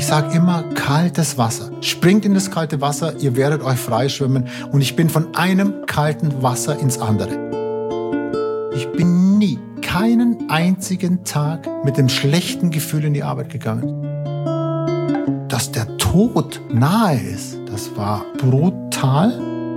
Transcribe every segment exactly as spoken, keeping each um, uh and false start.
sage immer, kaltes Wasser. Springt in das kalte Wasser, ihr werdet euch freischwimmen. Und ich bin von einem kalten Wasser ins andere. Ich bin nie, keinen einzigen Tag mit dem schlechten Gefühl in die Arbeit gegangen. Dass der Tod nahe ist, das war brutal.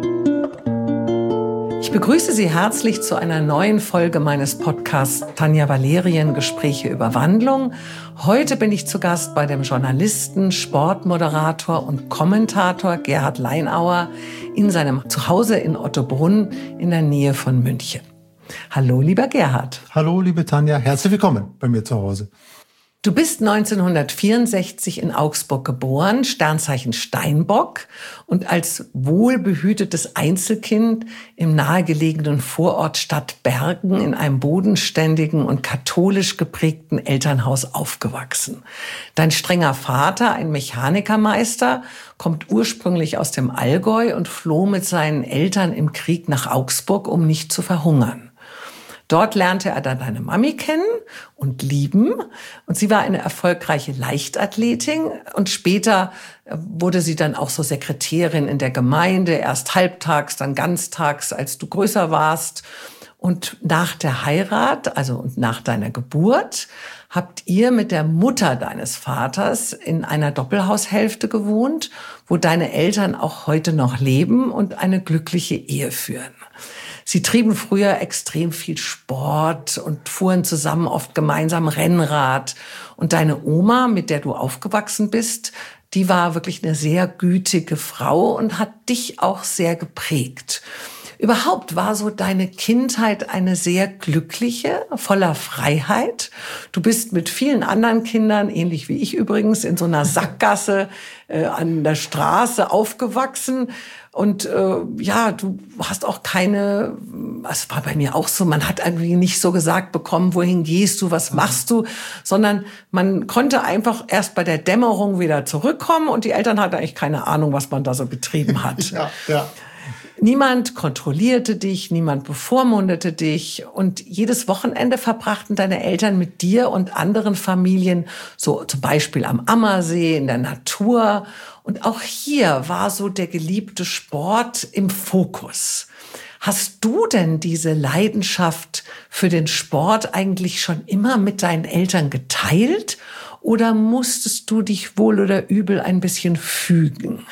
Ich begrüße Sie herzlich zu einer neuen Folge meines Podcasts Tanja Valerien, Gespräche über Wandlung. Heute bin ich zu Gast bei dem Journalisten, Sportmoderator und Kommentator Gerhard Leinauer in seinem Zuhause in Ottobrunn in der Nähe von München. Hallo, lieber Gerhard. Hallo, liebe Tanja. Herzlich willkommen bei mir zu Hause. Du bist neunzehnhundertvierundsechzig in Augsburg geboren, Sternzeichen Steinbock, und als wohlbehütetes Einzelkind im nahegelegenen Vorort Stadtbergen in einem bodenständigen und katholisch geprägten Elternhaus aufgewachsen. Dein strenger Vater, ein Mechanikermeister, kommt ursprünglich aus dem Allgäu und floh mit seinen Eltern im Krieg nach Augsburg, um nicht zu verhungern. Dort lernte er dann deine Mami kennen und lieben. Und sie war eine erfolgreiche Leichtathletin. Und später wurde sie dann auch so Sekretärin in der Gemeinde. Erst halbtags, dann ganztags, als du größer warst. Und nach der Heirat, also und nach deiner Geburt, habt ihr mit der Mutter deines Vaters in einer Doppelhaushälfte gewohnt, wo deine Eltern auch heute noch leben und eine glückliche Ehe führen. Sie trieben früher extrem viel Sport und fuhren zusammen oft gemeinsam Rennrad. Und deine Oma, mit der du aufgewachsen bist, die war wirklich eine sehr gütige Frau und hat dich auch sehr geprägt. Überhaupt war so deine Kindheit eine sehr glückliche, voller Freiheit. Du bist mit vielen anderen Kindern, ähnlich wie ich übrigens, in so einer Sackgasse äh, an der Straße aufgewachsen. Und äh, ja, du hast auch keine, es war bei mir auch so, man hat irgendwie nicht so gesagt bekommen, wohin gehst du, was machst du, sondern man konnte einfach erst bei der Dämmerung wieder zurückkommen und die Eltern hatten eigentlich keine Ahnung, was man da so betrieben hat. Ja, ja. Niemand kontrollierte dich, niemand bevormundete dich, und jedes Wochenende verbrachten deine Eltern mit dir und anderen Familien, so zum Beispiel am Ammersee, in der Natur. Und auch hier war so der geliebte Sport im Fokus. Hast du denn diese Leidenschaft für den Sport eigentlich schon immer mit deinen Eltern geteilt, oder musstest du dich wohl oder übel ein bisschen fügen?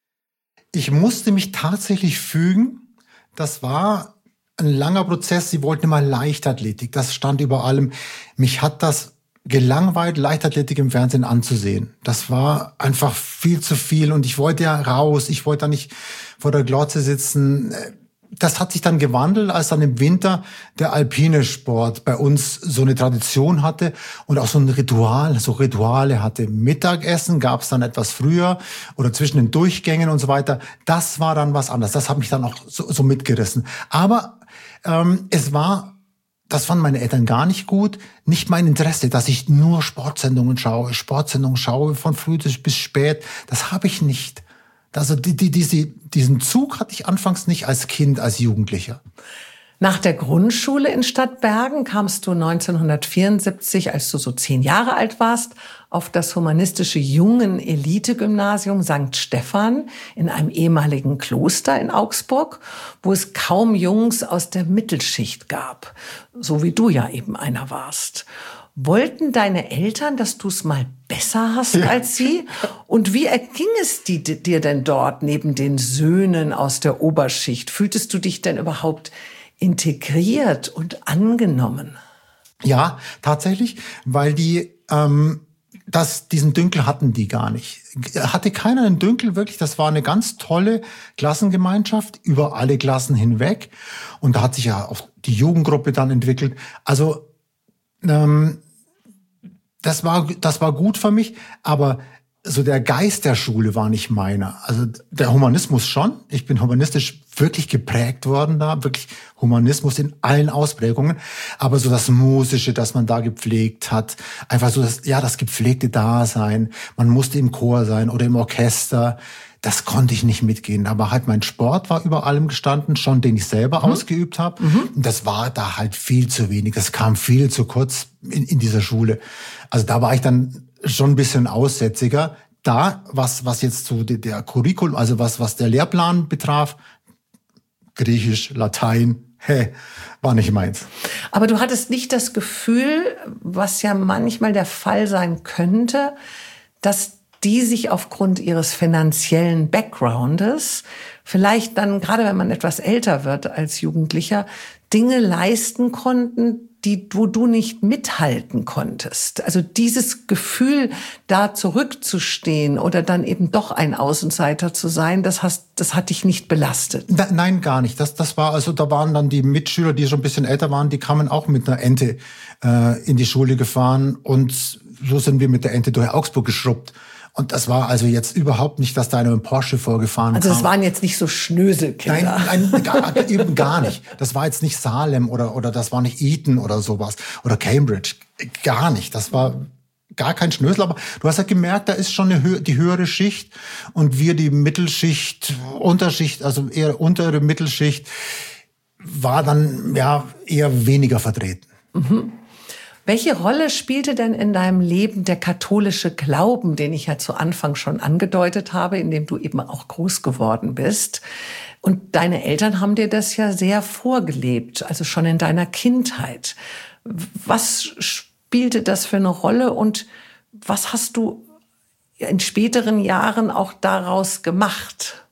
Ich musste mich tatsächlich fügen. Das war ein langer Prozess. Sie wollten immer Leichtathletik. Das stand über allem. Mich hat das gelangweilt, Leichtathletik im Fernsehen anzusehen. Das war einfach viel zu viel und ich wollte ja raus. Ich wollte da nicht vor der Glotze sitzen. Das hat sich dann gewandelt, als dann im Winter der alpine Sport bei uns so eine Tradition hatte und auch so ein Ritual, so Rituale hatte. Mittagessen gab es dann etwas früher oder zwischen den Durchgängen und so weiter. Das war dann was anderes. Das hat mich dann auch so, so mitgerissen. Aber ähm, es war, das fanden meine Eltern gar nicht gut, nicht mein Interesse, dass ich nur Sportsendungen schaue, Sportsendungen schaue von früh bis spät. Das habe ich nicht. Also die, die, diese, diesen Zug hatte ich anfangs nicht als Kind, als Jugendlicher. Nach der Grundschule in Stadtbergen kamst du neunzehnhundertvierundsiebzig, als du so zehn Jahre alt warst, auf das humanistische Jungen-Elite-Gymnasium Sankt Stephan in einem ehemaligen Kloster in Augsburg, wo es kaum Jungs aus der Mittelschicht gab, so wie du ja eben einer warst. Wollten deine Eltern, dass du es mal besser hast ja. als sie? Und wie erging es dir denn dort neben den Söhnen aus der Oberschicht? Fühltest du dich denn überhaupt integriert und angenommen? Ja, tatsächlich, weil die ähm, das, diesen Dünkel hatten die gar nicht. Hatte keiner einen Dünkel, wirklich. Das war eine ganz tolle Klassengemeinschaft über alle Klassen hinweg. Und da hat sich ja auch die Jugendgruppe dann entwickelt. Also ähm, das war das war gut für mich, aber so der Geist der Schule war nicht meiner. Also der Humanismus schon. Ich bin humanistisch wirklich geprägt worden da, wirklich Humanismus in allen Ausprägungen. Aber so das Musische, das man da gepflegt hat, einfach so das, ja, das gepflegte Dasein. Man musste im Chor sein oder im Orchester. Das konnte ich nicht mitgehen. Aber halt mein Sport war über allem gestanden, schon den ich selber mhm. ausgeübt habe. Mhm. Und das war da halt viel zu wenig. Das kam viel zu kurz in, in dieser Schule. Also da war ich dann schon ein bisschen aussätziger. da, was, was jetzt so der, der Curriculum, also was, was der Lehrplan betraf, Griechisch, Latein, hä, war nicht meins. Aber du hattest nicht das Gefühl, was ja manchmal der Fall sein könnte, dass die sich aufgrund ihres finanziellen Backgroundes vielleicht dann, gerade wenn man etwas älter wird als Jugendlicher, Dinge leisten konnten, die, wo du nicht mithalten konntest. Also dieses Gefühl, da zurückzustehen oder dann eben doch ein Außenseiter zu sein, das hast, das hat dich nicht belastet. Nein, gar nicht. Das, das war also, da waren dann die Mitschüler, die schon ein bisschen älter waren, die kamen auch mit einer Ente äh, in die Schule gefahren und so sind wir mit der Ente durch Augsburg geschrubbt. Und das war also jetzt überhaupt nicht, dass da einer mit Porsche vorgefahren also kam. Also es waren jetzt nicht so Schnöselkinder. Nein, nein gar, eben gar nicht. Das war jetzt nicht Salem oder, oder das war nicht Eton oder sowas. Oder Cambridge. Gar nicht. Das war gar kein Schnösel. Aber du hast ja gemerkt, da ist schon eine Hö- die höhere Schicht. Und wir, die Mittelschicht, Unterschicht, also eher untere Mittelschicht, war dann ja eher weniger vertreten. Mhm. Welche Rolle spielte denn in deinem Leben der katholische Glauben, den ich ja zu Anfang schon angedeutet habe, in dem du eben auch groß geworden bist? Und deine Eltern haben dir das ja sehr vorgelebt, also schon in deiner Kindheit. Was spielte das für eine Rolle und was hast du in späteren Jahren auch daraus gemacht?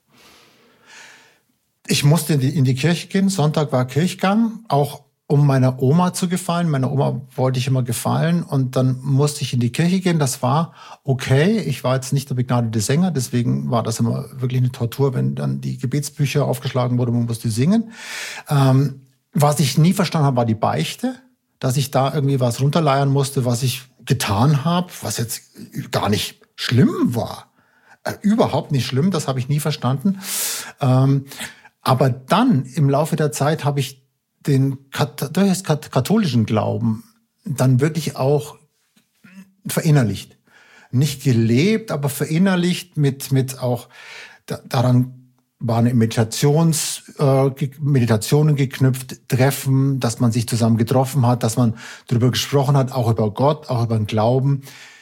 Ich musste in die, in die Kirche gehen. Sonntag war Kirchgang, auch um meiner Oma zu gefallen. Meiner Oma wollte ich immer gefallen und dann musste ich in die Kirche gehen. Das war okay. Ich war jetzt nicht der begnadete Sänger, deswegen war das immer wirklich eine Tortur, wenn dann die Gebetsbücher aufgeschlagen wurden, man musste singen. Ähm, was ich nie verstanden habe, war die Beichte, dass ich da irgendwie was runterleiern musste, was ich getan habe, was jetzt gar nicht schlimm war. Äh, überhaupt nicht schlimm, das habe ich nie verstanden. Ähm, aber dann im Laufe der Zeit habe ich den durch katholischen Glauben dann wirklich auch verinnerlicht. Nicht gelebt, aber verinnerlicht mit, mit auch, da, daran waren Meditations, äh, Meditationen geknüpft, Treffen, dass man sich zusammen getroffen hat, dass man darüber gesprochen hat, auch über Gott, auch über den Glauben.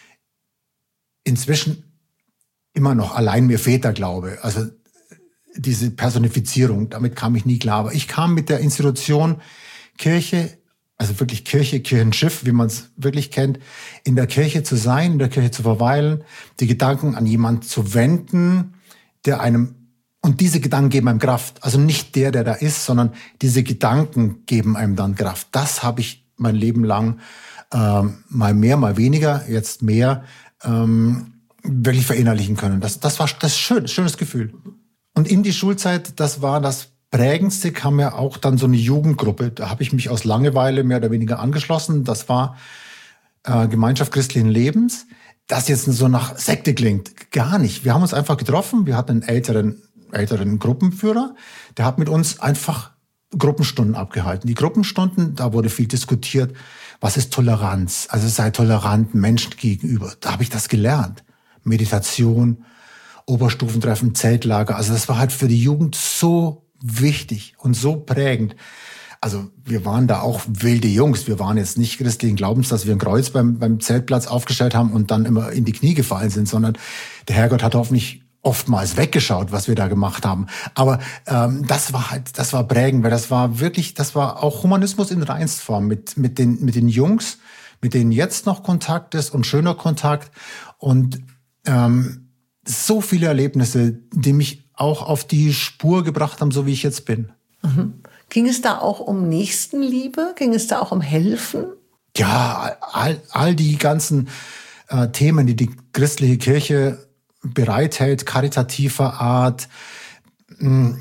Inzwischen immer noch allein mir Väterglaube, also diese Personifizierung, damit kam ich nie klar. Aber ich kam mit der Institution Kirche, also wirklich Kirche, Kirchenschiff, wie man es wirklich kennt, in der Kirche zu sein, in der Kirche zu verweilen, die Gedanken an jemanden zu wenden, der einem, und diese Gedanken geben einem Kraft. Also nicht der, der da ist, sondern diese Gedanken geben einem dann Kraft. Das habe ich mein Leben lang, ähm, mal mehr, mal weniger, jetzt mehr, ähm, wirklich verinnerlichen können. Das, das war das schön, schönes Gefühl. Und in die Schulzeit, das war das Prägendste, kam ja auch dann so eine Jugendgruppe. Da habe ich mich aus Langeweile mehr oder weniger angeschlossen. Das war äh, Gemeinschaft christlichen Lebens. Das jetzt so nach Sekte klingt, gar nicht. Wir haben uns einfach getroffen. Wir hatten einen älteren, älteren Gruppenführer. Der hat mit uns einfach Gruppenstunden abgehalten. Die Gruppenstunden, da wurde viel diskutiert. Was ist Toleranz? Also sei tolerant Menschen gegenüber. Da habe ich das gelernt. Meditation, Oberstufentreffen, Zeltlager. Also das war halt für die Jugend so wichtig und so prägend. Also wir waren da auch wilde Jungs. Wir waren jetzt nicht christlichen Glaubens, dass wir ein Kreuz beim, beim Zeltplatz aufgestellt haben und dann immer in die Knie gefallen sind, sondern der Herrgott hat hoffentlich oftmals weggeschaut, was wir da gemacht haben. Aber ähm, das war halt, das war prägend, weil das war wirklich, das war auch Humanismus in Reinstform mit mit den mit den Jungs, mit denen jetzt noch Kontakt ist und schöner Kontakt und ähm, so viele Erlebnisse, die mich auch auf die Spur gebracht haben, so wie ich jetzt bin. Mhm. Ging es da auch um Nächstenliebe? Ging es da auch um Helfen? Ja, all, all die ganzen äh, Themen, die die christliche Kirche bereithält, karitativer Art, mh,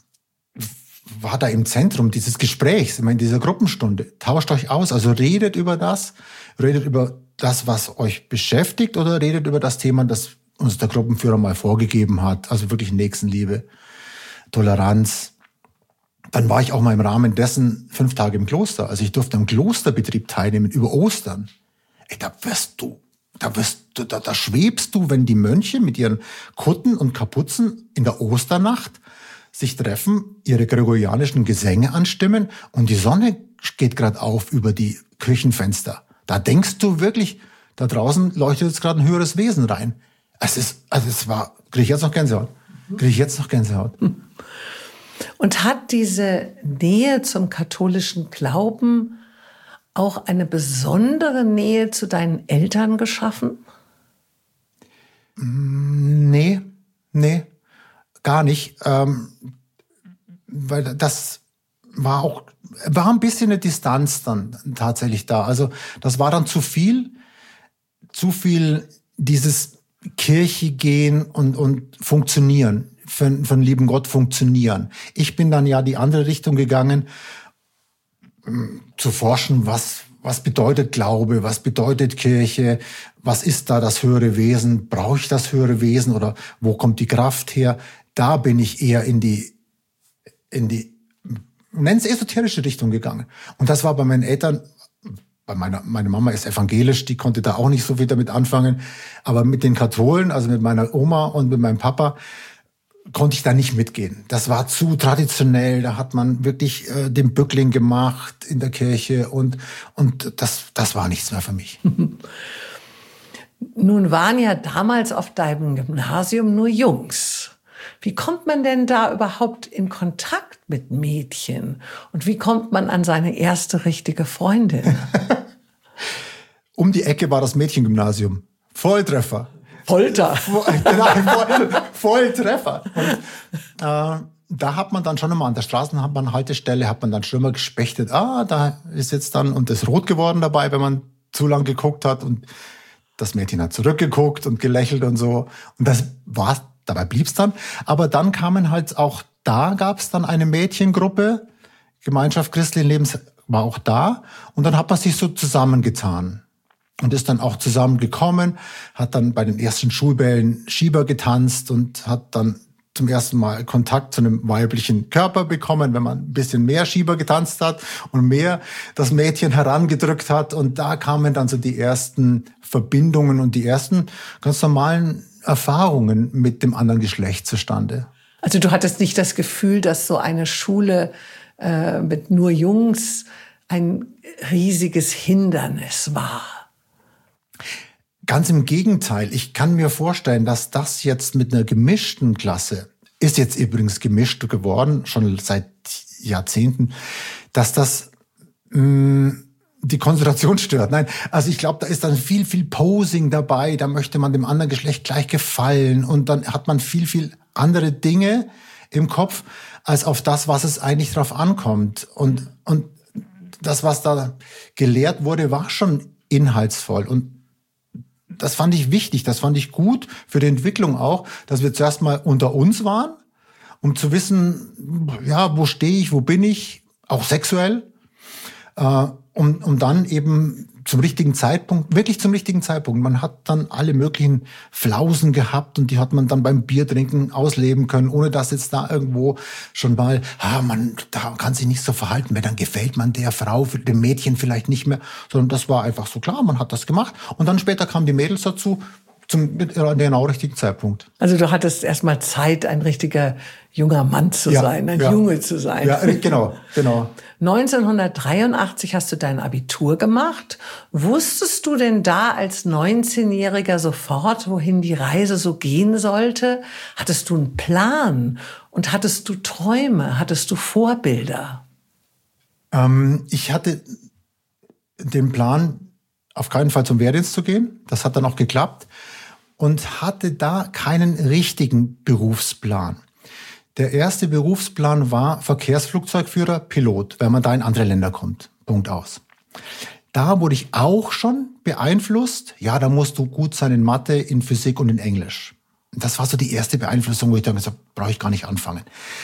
war da im Zentrum dieses Gesprächs, ich meine, dieser Gruppenstunde. Tauscht euch aus, also redet über das, redet über das, was euch beschäftigt oder redet über das Thema, das uns der Gruppenführer mal vorgegeben hat, also wirklich Nächstenliebe, Toleranz. Dann war ich auch mal im Rahmen dessen fünf Tage im Kloster. Also ich durfte am Klosterbetrieb teilnehmen über Ostern. Ey, da wirst du, da wirst du, da, da schwebst du, wenn die Mönche mit ihren Kutten und Kapuzen in der Osternacht sich treffen, ihre gregorianischen Gesänge anstimmen und die Sonne geht gerade auf über die Küchenfenster. Da denkst du wirklich, da draußen leuchtet jetzt gerade ein höheres Wesen rein. Es ist, also es war, kriege ich jetzt noch Gänsehaut. Kriege ich jetzt noch Gänsehaut. Und hat diese Nähe zum katholischen Glauben auch eine besondere Nähe zu deinen Eltern geschaffen? Nee, nee, gar nicht. Ähm, weil das war auch, war ein bisschen eine Distanz dann tatsächlich da. Also das war dann zu viel, zu viel dieses Kirche gehen und, und funktionieren, für, für den lieben Gott funktionieren. Ich bin dann ja die andere Richtung gegangen, zu forschen, was, was bedeutet Glaube, was bedeutet Kirche, was ist da das höhere Wesen, brauche ich das höhere Wesen oder wo kommt die Kraft her? Da bin ich eher in die, in die, nennen es esoterische Richtung gegangen. Und das war bei meinen Eltern, bei meiner, meine Mama ist evangelisch, die konnte da auch nicht so viel damit anfangen, aber mit den Katholen, also mit meiner Oma und mit meinem Papa, konnte ich da nicht mitgehen. Das war zu traditionell, da hat man wirklich äh, den Bückling gemacht in der Kirche und, und das, das war nichts mehr für mich. Nun waren ja damals auf deinem Gymnasium nur Jungs. Wie kommt man denn da überhaupt in Kontakt mit Mädchen? Und wie kommt man an seine erste richtige Freundin? Um die Ecke war das Mädchengymnasium. Volltreffer. Folter. Voll, Volltreffer. Und äh, da hat man dann schon immer an der Straßenbahnhaltestelle hat man dann schon immer gespechtet. Ah, da ist jetzt dann und ist rot geworden dabei, wenn man zu lang geguckt hat. Und das Mädchen hat zurückgeguckt und gelächelt und so. Und das war's. Dabei blieb's dann. Aber dann kamen halt auch da gab's dann eine Mädchengruppe. Gemeinschaft christlichen Lebens war auch da. Und dann hat man sich so zusammengetan. Und ist dann auch zusammengekommen, hat dann bei den ersten Schulbällen Schieber getanzt und hat dann zum ersten Mal Kontakt zu einem weiblichen Körper bekommen, wenn man ein bisschen mehr Schieber getanzt hat und mehr das Mädchen herangedrückt hat. Und da kamen dann so die ersten Verbindungen und die ersten ganz normalen Erfahrungen mit dem anderen Geschlecht zustande. Also du hattest nicht das Gefühl, dass so eine Schule äh, mit nur Jungs ein riesiges Hindernis war? Ganz im Gegenteil. Ich kann mir vorstellen, dass das jetzt mit einer gemischten Klasse, ist jetzt übrigens gemischt geworden, schon seit Jahrzehnten, dass das mh, die Konzentration stört. Nein, also ich glaube, da ist dann viel, viel Posing dabei. Da möchte man dem anderen Geschlecht gleich gefallen. Und dann hat man viel, viel andere Dinge im Kopf, als auf das, was es eigentlich drauf ankommt. Und, und das, was da gelehrt wurde, war schon inhaltsvoll. Und das fand ich wichtig, das fand ich gut für die Entwicklung auch, dass wir zuerst mal unter uns waren, um zu wissen, ja, wo stehe ich, wo bin ich, auch sexuell, äh, um, um dann eben zum richtigen Zeitpunkt, wirklich zum richtigen Zeitpunkt, man hat dann alle möglichen Flausen gehabt und die hat man dann beim Biertrinken ausleben können, ohne dass jetzt da irgendwo schon mal, ah, man da kann sich nicht so verhalten, weil dann gefällt man der Frau, dem Mädchen vielleicht nicht mehr, sondern das war einfach so klar, man hat das gemacht und dann später kamen die Mädels dazu, zum genau richtigen Zeitpunkt. Also du hattest erstmal Zeit, ein richtiger junger Mann zu ja, sein, ein ja. Junge zu sein. Ja, genau, genau. neunzehnhundertdreiundachtzig hast du dein Abitur gemacht. Wusstest du denn da als neunzehnjähriger sofort, wohin die Reise so gehen sollte? Hattest du einen Plan? Und hattest du Träume? Hattest du Vorbilder? Ähm, ich hatte den Plan, auf keinen Fall zum Wehrdienst zu gehen. Das hat dann auch geklappt. Und hatte da keinen richtigen Berufsplan. Der erste Berufsplan war Verkehrsflugzeugführer, Pilot, wenn man da in andere Länder kommt. Punkt aus. Da wurde ich auch schon beeinflusst. Ja, da musst du gut sein in Mathe, in Physik und in Englisch. Das war so die erste Beeinflussung, wo ich dachte, brauche ich gar nicht anfangen.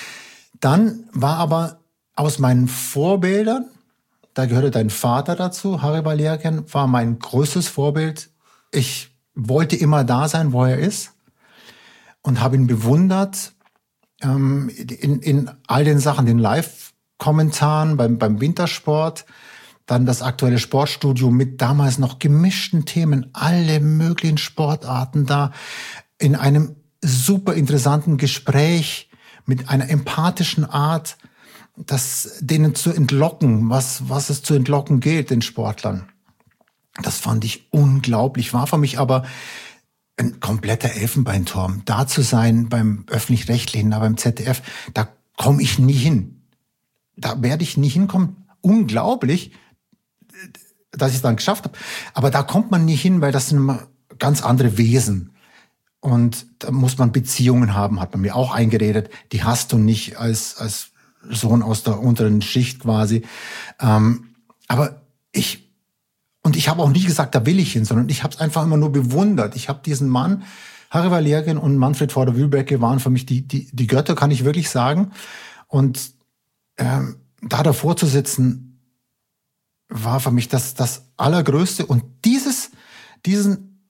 Dann war aber aus meinen Vorbildern, da gehörte dein Vater dazu, Harry Balerken, war mein größtes Vorbild. Ich wollte immer da sein, wo er ist und habe ihn bewundert ähm, in, in all den Sachen, den Live-Kommentaren beim, beim Wintersport, dann das aktuelle Sportstudio mit damals noch gemischten Themen, alle möglichen Sportarten da, in einem super interessanten Gespräch mit einer empathischen Art, das denen zu entlocken, was, was es zu entlocken gilt, den Sportlern. Das fand ich unglaublich, war für mich aber ein kompletter Elfenbeinturm. Da zu sein beim Öffentlich-Rechtlichen, da beim Z D F, da komme ich nie hin. Da werde ich nie hinkommen. Unglaublich, dass ich es dann geschafft habe. Aber da kommt man nie hin, weil das sind immer ganz andere Wesen. Und da muss man Beziehungen haben, hat man mir auch eingeredet. Die hast du nicht als, als Sohn aus der unteren Schicht quasi. Ähm, aber ich, und ich habe auch nie gesagt, da will ich hin, sondern ich habe es einfach immer nur bewundert. Ich habe diesen Mann, Harry Valerian und Manfred Voder-Wühlbecke waren für mich die, die, die Götter, kann ich wirklich sagen. Und ähm, da davor zu sitzen, war für mich das, das Allergrößte. Und dieses, diesen,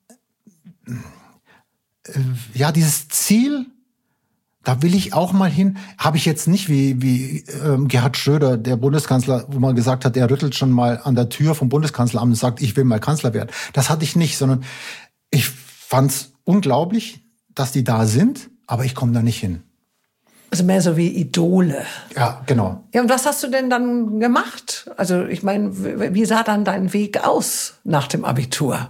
äh, ja, dieses Ziel, da will ich auch mal hin, habe ich jetzt nicht wie, wie ähm, Gerhard Schröder, der Bundeskanzler, wo man gesagt hat, er rüttelt schon mal an der Tür vom Bundeskanzleramt und sagt, ich will mal Kanzler werden. Das hatte ich nicht, sondern ich fand's unglaublich, dass die da sind, aber ich komme da nicht hin. Also mehr so wie Idole. Ja, genau. Ja, und was hast du denn dann gemacht? Also ich meine, wie sah dann dein Weg aus nach dem Abitur?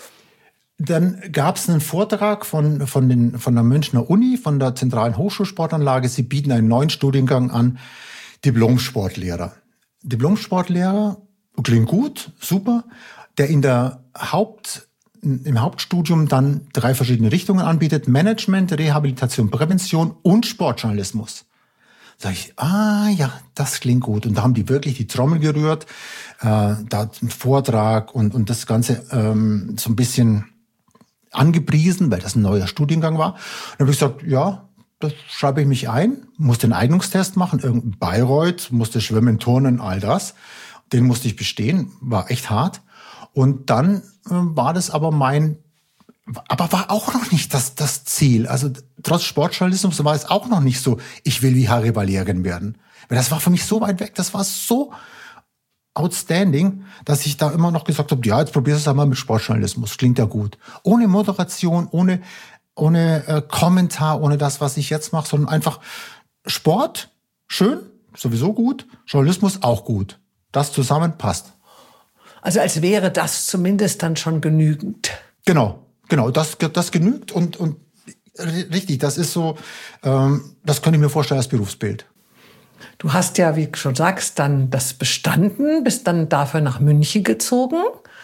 Dann gab es einen Vortrag von, von, den, von der Münchner Uni, von der Zentralen Hochschulsportanlage. Sie bieten einen neuen Studiengang an, Diplom-Sportlehrer. Diplom-Sportlehrer klingt gut, super. Der in der Haupt, im Hauptstudium dann drei verschiedene Richtungen anbietet. Management, Rehabilitation, Prävention und Sportjournalismus. Sag ich, ah ja, das klingt gut. Und da haben die wirklich die Trommel gerührt, äh, da ein Vortrag und, und das Ganze ähm, so ein bisschen angepriesen, weil das ein neuer Studiengang war. Und dann habe ich gesagt, ja, da schreibe ich mich ein, musste einen Eignungstest machen, irgendein Bayreuth, musste schwimmen, turnen, all das. Den musste ich bestehen, war echt hart. Und dann äh, war das aber mein, aber war auch noch nicht das, das Ziel. Also trotz Sportjournalismus war es auch noch nicht so, ich will wie Harry Valerian werden. Weil das war für mich so weit weg, das war so outstanding, dass ich da immer noch gesagt habe, ja, jetzt probierst du es einmal mit Sportjournalismus, klingt ja gut. Ohne Moderation, ohne, ohne äh, Kommentar, ohne das, was ich jetzt mache, sondern einfach Sport, schön, sowieso gut, Journalismus auch gut. Das zusammen passt. Also als wäre das zumindest dann schon genügend. Genau, genau, das, das genügt und, und richtig, das ist so, ähm, das könnte ich mir vorstellen als Berufsbild. Du hast ja, wie du schon sagst, dann das bestanden, bist dann dafür nach München gezogen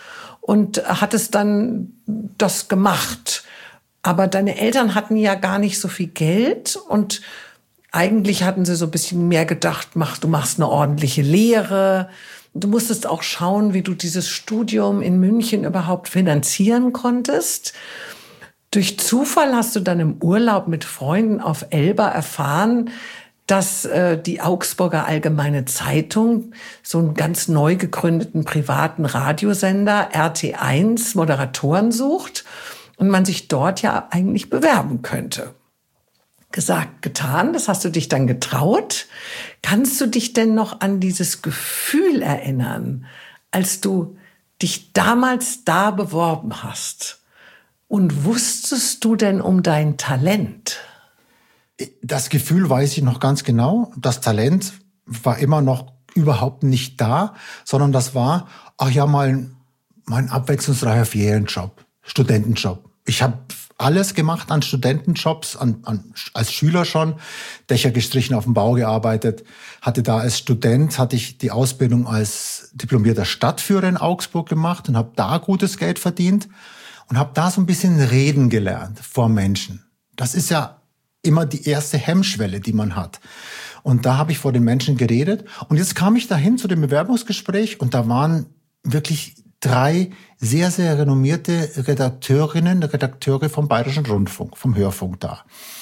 und hattest dann das gemacht. Aber deine Eltern hatten ja gar nicht so viel Geld und eigentlich hatten sie so ein bisschen mehr gedacht, mach, du machst eine ordentliche Lehre. Du musstest auch schauen, wie du dieses Studium in München überhaupt finanzieren konntest. Durch Zufall hast du dann im Urlaub mit Freunden auf Elba erfahren, dass äh, die Augsburger Allgemeine Zeitung so einen ganz neu gegründeten privaten Radiosender R T eins Moderatoren sucht und man sich dort ja eigentlich bewerben könnte. Gesagt, getan, das hast du dich dann getraut. Kannst du dich denn noch an dieses Gefühl erinnern, als du dich damals da beworben hast? Und wusstest du denn um dein Talent? Das Gefühl weiß ich noch ganz genau. Das Talent war immer noch überhaupt nicht da, sondern das war, ach ja, mal, mal ein abwechslungsreicher Ferienjob, Studentenjob. Ich habe alles gemacht an Studentenjobs, an, an, als Schüler schon, Dächer gestrichen, auf dem Bau gearbeitet, hatte da als Student, hatte ich die Ausbildung als diplomierter Stadtführer in Augsburg gemacht und habe da gutes Geld verdient und habe da so ein bisschen reden gelernt vor Menschen. Das ist ja immer die erste Hemmschwelle, die man hat. Und da habe ich vor den Menschen geredet und jetzt kam ich dahin zu dem Bewerbungsgespräch und da waren wirklich drei sehr, sehr renommierte Redakteurinnen, Redakteure vom Bayerischen Rundfunk, vom Hörfunk da.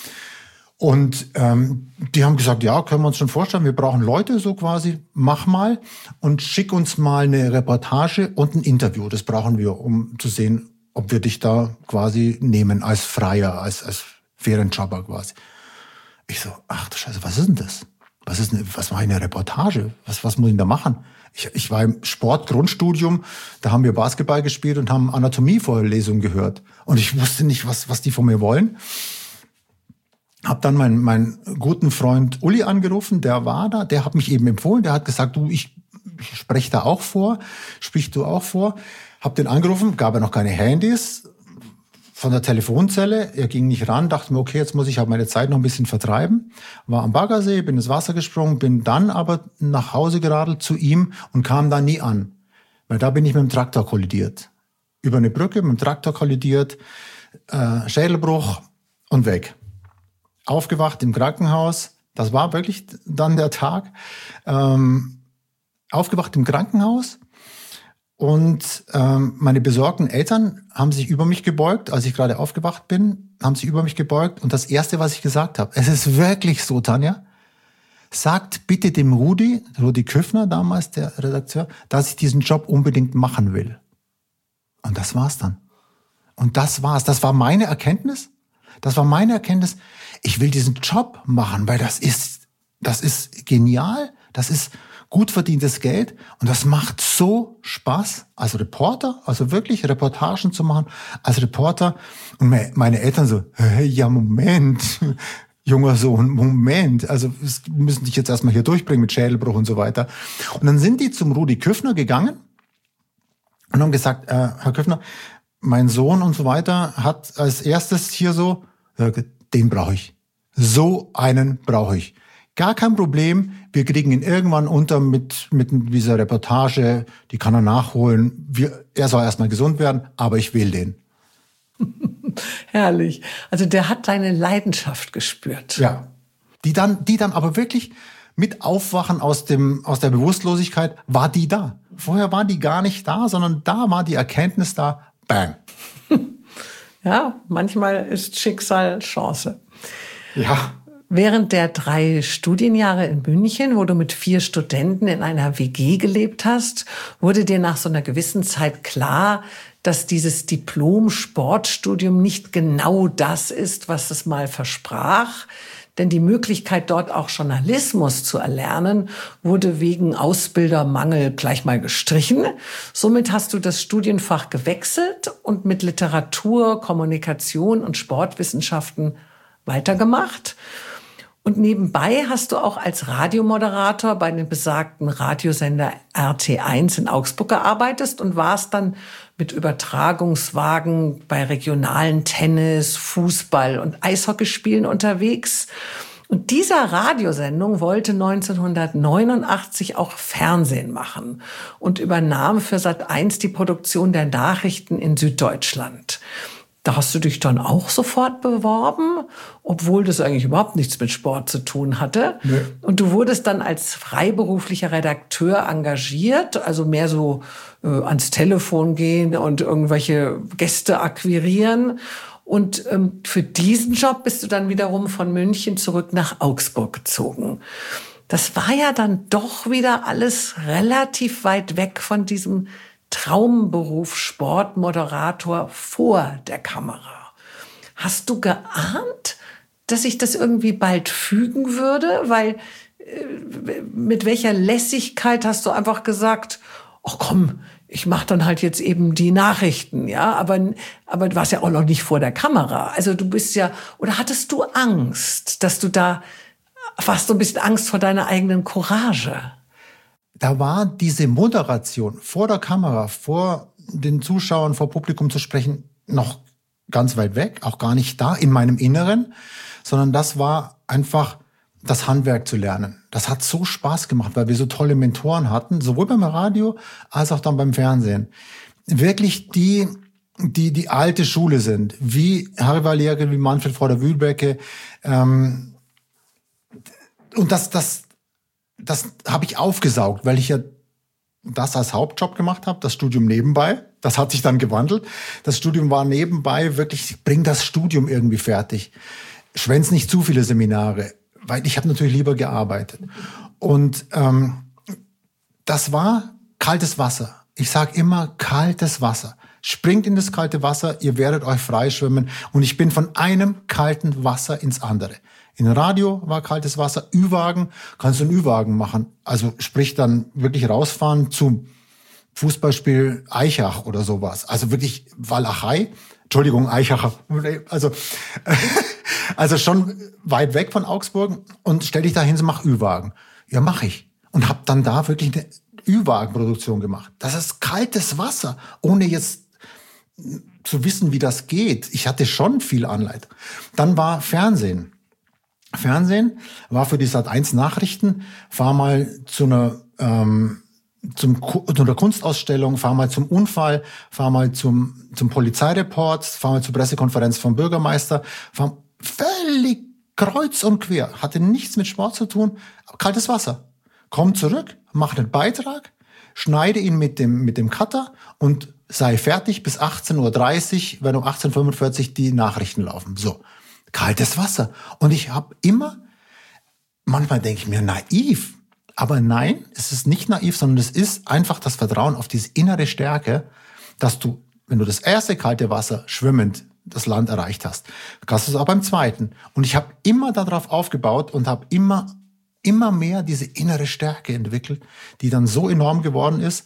Und ähm, die haben gesagt, ja, können wir uns schon vorstellen, wir brauchen Leute so quasi, mach mal und schick uns mal eine Reportage und ein Interview. Das brauchen wir, um zu sehen, ob wir dich da quasi nehmen als Freier, als, als Ferienjobber quasi. Ich so, ach du Scheiße, was ist denn das? Was ist denn, was mache ich in der Reportage? Was, was muss ich denn da machen? Ich, ich war im Sportgrundstudium, da haben wir Basketball gespielt und haben Anatomievorlesungen gehört. Und ich wusste nicht, was, was die von mir wollen. Hab dann meinen, meinen guten Freund Uli angerufen, der war da, der hat mich eben empfohlen, der hat gesagt, du, ich, ich spreche da auch vor, sprich du auch vor. Hab den angerufen, gab ja noch keine Handys, von der Telefonzelle, er ging nicht ran, dachte mir, okay, jetzt muss ich halt meine Zeit noch ein bisschen vertreiben. War am Baggersee, bin ins Wasser gesprungen, bin dann aber nach Hause geradelt zu ihm und kam da nie an. Weil da bin ich mit dem Traktor kollidiert. Über eine Brücke mit dem Traktor kollidiert, äh, Schädelbruch und weg. Aufgewacht im Krankenhaus, das war wirklich dann der Tag. Ähm, aufgewacht im Krankenhaus. Und ähm, meine besorgten Eltern haben sich über mich gebeugt, als ich gerade aufgewacht bin, haben sich über mich gebeugt. Und das Erste, was ich gesagt habe, es ist wirklich so, Tanja, sagt bitte dem Rudi, Rudi Küffner, damals der Redakteur, dass ich diesen Job unbedingt machen will. Und das war's dann. Und das war's. Das war meine Erkenntnis. Das war meine Erkenntnis. Ich will diesen Job machen, weil das ist, das ist genial. Das ist gut verdientes Geld und das macht so Spaß als Reporter, also wirklich Reportagen zu machen als Reporter. Und meine Eltern so, hey, ja Moment, junger Sohn, Moment, also wir müssen dich jetzt erstmal hier durchbringen mit Schädelbruch und so weiter. Und dann sind die zum Rudi Küffner gegangen und haben gesagt, äh, Herr Küffner, mein Sohn und so weiter hat als erstes hier so, äh, den brauche ich. So einen brauche ich. Gar kein Problem, wir kriegen ihn irgendwann unter mit, mit dieser Reportage, die kann er nachholen. Wir, er soll erstmal gesund werden, aber ich will den. Herrlich. Also der hat deine Leidenschaft gespürt. Ja. Die dann, die dann aber wirklich mit Aufwachen aus dem, aus der Bewusstlosigkeit war die da. Vorher war die gar nicht da, sondern da war die Erkenntnis da, bang. Ja, manchmal ist Schicksal Chance. Ja. Während der drei Studienjahre in München, wo du mit vier Studenten in einer W G gelebt hast, wurde dir nach so einer gewissen Zeit klar, dass dieses Diplom-Sportstudium nicht genau das ist, was es mal versprach. Denn die Möglichkeit, dort auch Journalismus zu erlernen, wurde wegen Ausbildermangel gleich mal gestrichen. Somit hast du das Studienfach gewechselt und mit Literatur, Kommunikation und Sportwissenschaften weitergemacht. Und nebenbei hast du auch als Radiomoderator bei dem besagten Radiosender R T eins in Augsburg gearbeitet und warst dann mit Übertragungswagen bei regionalen Tennis-, Fußball- und Eishockeyspielen unterwegs. Und dieser Radiosendung wollte neunzehnhundertneunundachtzig auch Fernsehen machen und übernahm für Sat eins die Produktion der Nachrichten in Süddeutschland. Da hast du dich dann auch sofort beworben, obwohl das eigentlich überhaupt nichts mit Sport zu tun hatte. Nee. Und du wurdest dann als freiberuflicher Redakteur engagiert, also mehr so äh, ans Telefon gehen und irgendwelche Gäste akquirieren. Und ähm, für diesen Job bist du dann wiederum von München zurück nach Augsburg gezogen. Das war ja dann doch wieder alles relativ weit weg von diesem Traumberuf Sportmoderator vor der Kamera. Hast du geahnt, dass sich das irgendwie bald fügen würde? Weil äh, mit welcher Lässigkeit hast du einfach gesagt, ach komm, ich mache dann halt jetzt eben die Nachrichten, ja, aber aber du warst ja auch noch nicht vor der Kamera. Also du bist ja, oder hattest du Angst, dass du da fast so ein bisschen Angst vor deiner eigenen Courage? Da war diese Moderation vor der Kamera, vor den Zuschauern, vor Publikum zu sprechen, noch ganz weit weg, auch gar nicht da in meinem Inneren, sondern das war einfach das Handwerk zu lernen. Das hat so Spaß gemacht, weil wir so tolle Mentoren hatten, sowohl beim Radio als auch dann beim Fernsehen. Wirklich die, die die alte Schule sind, wie Harry Valerian, wie Manfred Froder-Wühlbecke. Ähm, und das, das, Das habe ich aufgesaugt, weil ich ja das als Hauptjob gemacht habe, das Studium nebenbei. Das hat sich dann gewandelt. Das Studium war nebenbei wirklich, bring das Studium irgendwie fertig. Schwänz nicht zu viele Seminare, weil ich habe natürlich lieber gearbeitet. Und ähm, das war kaltes Wasser. Ich sage immer kaltes Wasser. Springt in das kalte Wasser, ihr werdet euch freischwimmen. Und ich bin von einem kalten Wasser ins andere. In Radio war kaltes Wasser, Ü-Wagen, kannst du einen Ü-Wagen machen. Also sprich dann wirklich rausfahren zum Fußballspiel Aichach oder sowas. Also wirklich Walachei. Entschuldigung, Aichacher. Also, also schon weit weg von Augsburg und stell dich da hin, so mach Ü-Wagen. Ja, mach ich. Und hab dann da wirklich eine Ü-Wagen-Produktion gemacht. Das ist kaltes Wasser, ohne jetzt zu wissen, wie das geht. Ich hatte schon viel Anleitung. Dann war Fernsehen. Fernsehen war für die Sat eins Nachrichten, fahr mal zu einer, ähm, zum, zu einer Kunstausstellung, fahr mal zum Unfall, fahr mal zum, zum Polizeireport, fahr mal zur Pressekonferenz vom Bürgermeister, fahr völlig kreuz und quer, hatte nichts mit Sport zu tun, kaltes Wasser. Komm zurück, mach einen Beitrag, schneide ihn mit dem, mit dem Cutter und sei fertig bis achtzehn Uhr dreißig, wenn um achtzehn Uhr fünfundvierzig die Nachrichten laufen. So, kaltes Wasser. Und ich habe immer, manchmal denke ich mir, naiv. Aber nein, es ist nicht naiv, sondern es ist einfach das Vertrauen auf diese innere Stärke, dass du, wenn du das erste kalte Wasser schwimmend das Land erreicht hast, kannst du es auch beim zweiten. Und ich habe immer darauf aufgebaut und habe immer, immer mehr diese innere Stärke entwickelt, die dann so enorm geworden ist,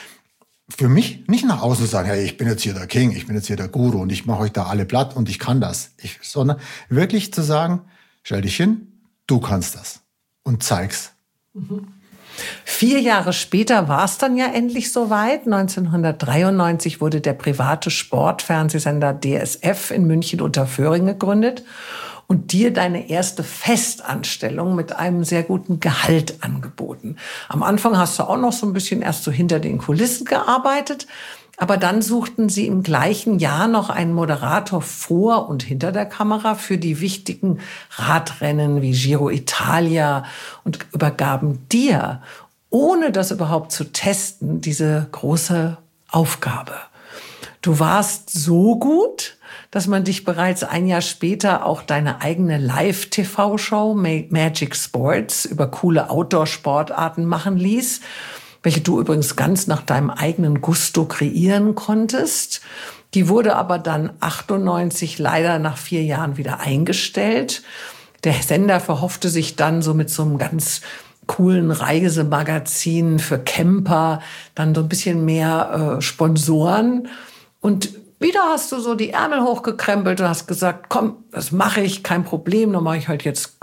für mich nicht nach außen zu sagen, hey, ich bin jetzt hier der King, ich bin jetzt hier der Guru und ich mache euch da alle platt und ich kann das. Ich, sondern wirklich zu sagen, stell dich hin, du kannst das und zeig's. Mhm. Vier Jahre später war es dann ja endlich soweit. neunzehnhundertdreiundneunzig wurde der private Sportfernsehsender D S F in München unter Föhring gegründet und dir deine erste Festanstellung mit einem sehr guten Gehalt angeboten. Am Anfang hast du auch noch so ein bisschen erst so hinter den Kulissen gearbeitet, aber dann suchten sie im gleichen Jahr noch einen Moderator vor und hinter der Kamera für die wichtigen Radrennen wie Giro Italia und übergaben dir, ohne das überhaupt zu testen, diese große Aufgabe. Du warst so gut, dass man dich bereits ein Jahr später auch deine eigene Live-T V-Show Magic Sports über coole Outdoor-Sportarten machen ließ, welche du übrigens ganz nach deinem eigenen Gusto kreieren konntest. Die wurde aber dann achtundneunzig leider nach vier Jahren wieder eingestellt. Der Sender verhoffte sich dann so mit so einem ganz coolen Reisemagazin für Camper, dann so ein bisschen mehr äh, Sponsoren. Und wieder hast du so die Ärmel hochgekrempelt und hast gesagt, komm, das mache ich, kein Problem, dann mache ich halt jetzt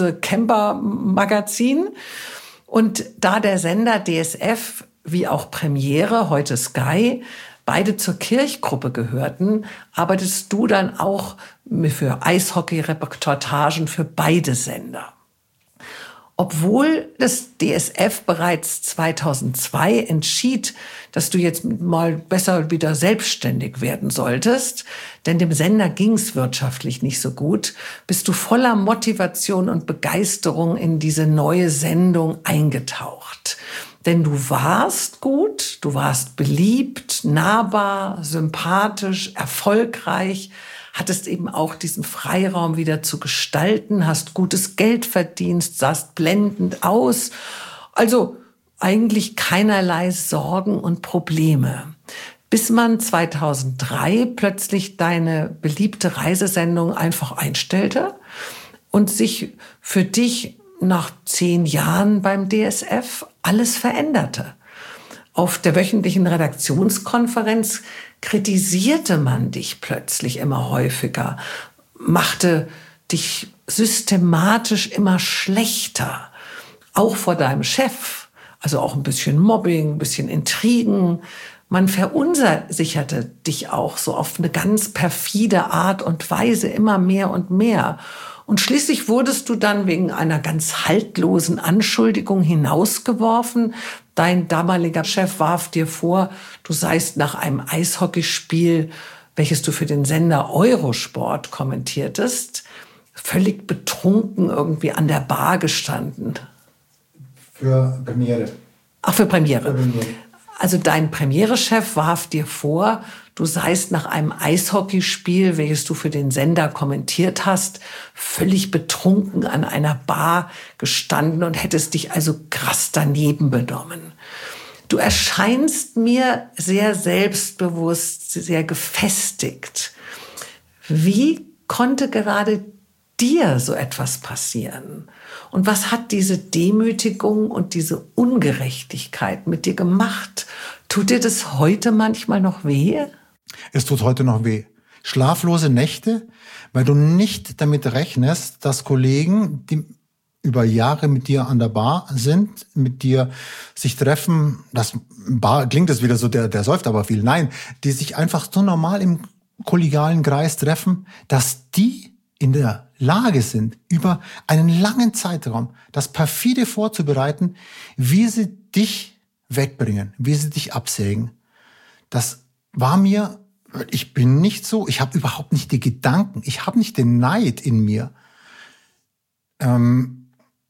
Reise-Camper-Magazin. Und da der Sender D S F wie auch Premiere, heute Sky, beide zur Kirchgruppe gehörten, arbeitest du dann auch für Eishockey-Reportagen für beide Sender. Obwohl das D S F bereits zweitausendzwei entschied, dass du jetzt mal besser wieder selbstständig werden solltest, denn dem Sender ging's wirtschaftlich nicht so gut, bist du voller Motivation und Begeisterung in diese neue Sendung eingetaucht. Denn du warst gut, du warst beliebt, nahbar, sympathisch, erfolgreich, hattest eben auch diesen Freiraum wieder zu gestalten, hast gutes Geld verdient, sahst blendend aus. Also eigentlich keinerlei Sorgen und Probleme. Bis man zweitausenddrei plötzlich deine beliebte Reisesendung einfach einstellte und sich für dich nach zehn Jahren beim D S F alles veränderte. Auf der wöchentlichen Redaktionskonferenz kritisierte man dich plötzlich immer häufiger, machte dich systematisch immer schlechter, auch vor deinem Chef, also auch ein bisschen Mobbing, ein bisschen Intrigen. Man verunsicherte dich auch so auf eine ganz perfide Art und Weise immer mehr und mehr. Und schließlich wurdest du dann wegen einer ganz haltlosen Anschuldigung hinausgeworfen. Dein damaliger Chef warf dir vor, du seist nach einem Eishockeyspiel, welches du für den Sender Eurosport kommentiertest, völlig betrunken irgendwie an der Bar gestanden. Für Premiere. Ach, für Premiere. Für Premiere. Also dein Premierechef warf dir vor, du seist nach einem Eishockeyspiel, welches du für den Sender kommentiert hast, völlig betrunken an einer Bar gestanden und hättest dich also krass daneben benommen. Du erscheinst mir sehr selbstbewusst, sehr gefestigt. Wie konnte gerade dir so etwas passieren? Und was hat diese Demütigung und diese Ungerechtigkeit mit dir gemacht? Tut dir das heute manchmal noch weh? Es tut heute noch weh. Schlaflose Nächte, weil du nicht damit rechnest, dass Kollegen, die über Jahre mit dir an der Bar sind, mit dir sich treffen, das Bar klingt das wieder so, der, der säuft aber viel. Nein, die sich einfach so normal im kollegialen Kreis treffen, dass die in der Lage sind, über einen langen Zeitraum das perfide vorzubereiten, wie sie dich wegbringen, wie sie dich absägen. Das war mir, ich bin nicht so, ich habe überhaupt nicht die Gedanken, ich habe nicht den Neid in mir, ähm,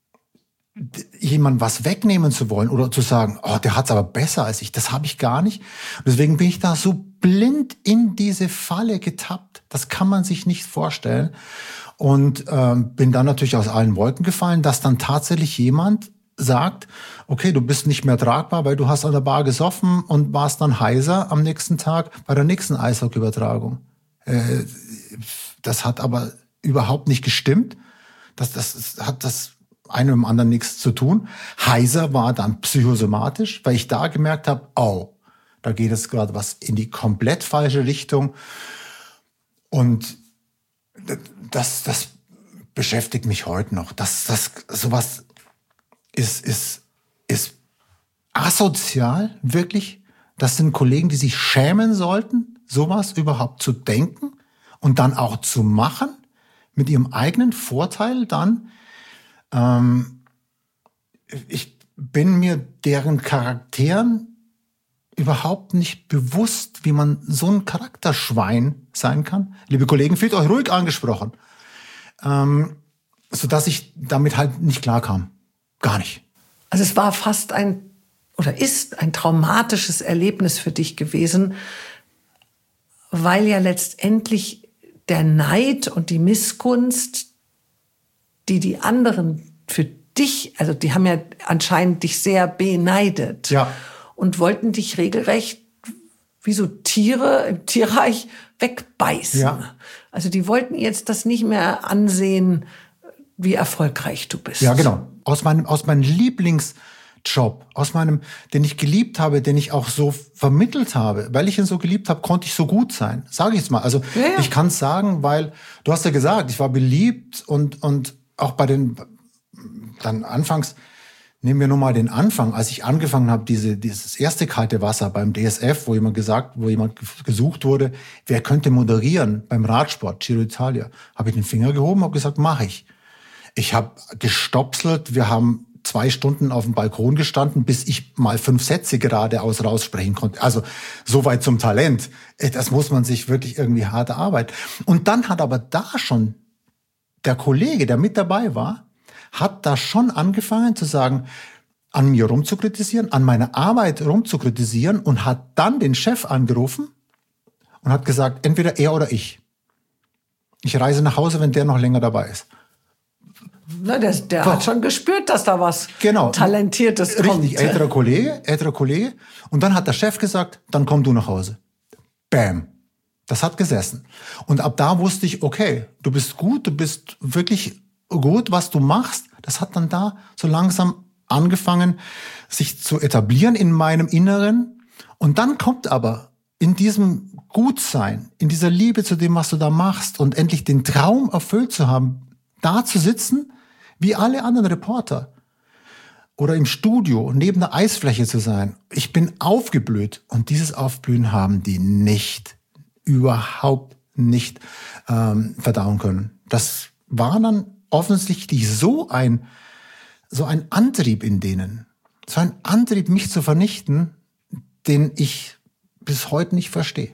jemand was wegnehmen zu wollen oder zu sagen, oh, der hat's aber besser als ich, das habe ich gar nicht. Und deswegen bin ich da so blind in diese Falle getappt. Das kann man sich nicht vorstellen. Und ähm, bin dann natürlich aus allen Wolken gefallen, dass dann tatsächlich jemand sagt, okay, du bist nicht mehr tragbar, weil du hast an der Bar gesoffen und warst dann heiser am nächsten Tag bei der nächsten Eishockey-Übertragung. Äh, das hat aber überhaupt nicht gestimmt. Das, das, das hat das einem im anderen nichts zu tun. Heiser war dann psychosomatisch, weil ich da gemerkt habe, oh, da geht es gerade was in die komplett falsche Richtung. Und das, das beschäftigt mich heute noch. Das, das, sowas ist, ist, ist asozial, wirklich. Das sind Kollegen, die sich schämen sollten, sowas überhaupt zu denken und dann auch zu machen, mit ihrem eigenen Vorteil dann. Ähm, ich bin mir deren Charakteren überhaupt nicht bewusst, wie man so ein Charakterschwein sein kann. Liebe Kollegen, fühlt euch ruhig angesprochen. Ähm, sodass ich damit halt nicht klarkam. Gar nicht. Also es war fast ein, oder ist ein traumatisches Erlebnis für dich gewesen, weil ja letztendlich der Neid und die Missgunst, die die anderen für dich, also die haben ja anscheinend dich sehr beneidet. Ja. Und wollten dich regelrecht wie so Tiere im Tierreich wegbeißen. Ja. Also die wollten jetzt das nicht mehr ansehen, wie erfolgreich du bist. Ja, genau. Aus meinem, aus meinem Lieblingsjob, aus meinem, den ich geliebt habe, den ich auch so vermittelt habe, weil ich ihn so geliebt habe, konnte ich so gut sein. Sage ich jetzt mal. Also ja, ja. Ich kann es sagen, weil du hast ja gesagt, ich war beliebt und, und auch bei den, dann anfangs, nehmen wir nur mal den Anfang, als ich angefangen habe, diese, dieses erste kalte Wasser beim D S F, wo jemand gesagt, wo jemand gesucht wurde, wer könnte moderieren beim Radsport, Giro d'Italia, habe ich den Finger gehoben, habe gesagt, mache ich. Ich habe gestopselt, wir haben zwei Stunden auf dem Balkon gestanden, bis ich mal fünf Sätze geradeaus raussprechen konnte. Also soweit zum Talent. Das muss man sich wirklich irgendwie hart erarbeiten. Und dann hat aber da schon der Kollege, der mit dabei war, hat da schon angefangen zu sagen, an mir rumzukritisieren, an meiner Arbeit rumzukritisieren und hat dann den Chef angerufen und hat gesagt, entweder er oder ich. Ich reise nach Hause, wenn der noch länger dabei ist. Na, der der hat schon gespürt, dass da was genau. Talentiertes kommt. Richtig, älterer Kollege, älterer Kollege. Und dann hat der Chef gesagt, dann komm du nach Hause. Bam. Das hat gesessen. Und ab da wusste ich, okay, du bist gut, du bist wirklich gut, was du machst. Das hat dann da so langsam angefangen, sich zu etablieren in meinem Inneren. Und dann kommt aber in diesem Gutsein, in dieser Liebe zu dem, was du da machst und endlich den Traum erfüllt zu haben, da zu sitzen, wie alle anderen Reporter oder im Studio neben der Eisfläche zu sein. Ich bin aufgeblüht und dieses Aufblühen haben die nicht, überhaupt nicht ähm, verdauen können. Das war dann offensichtlich so ein, so ein Antrieb in denen, so ein Antrieb, mich zu vernichten, den ich bis heute nicht verstehe.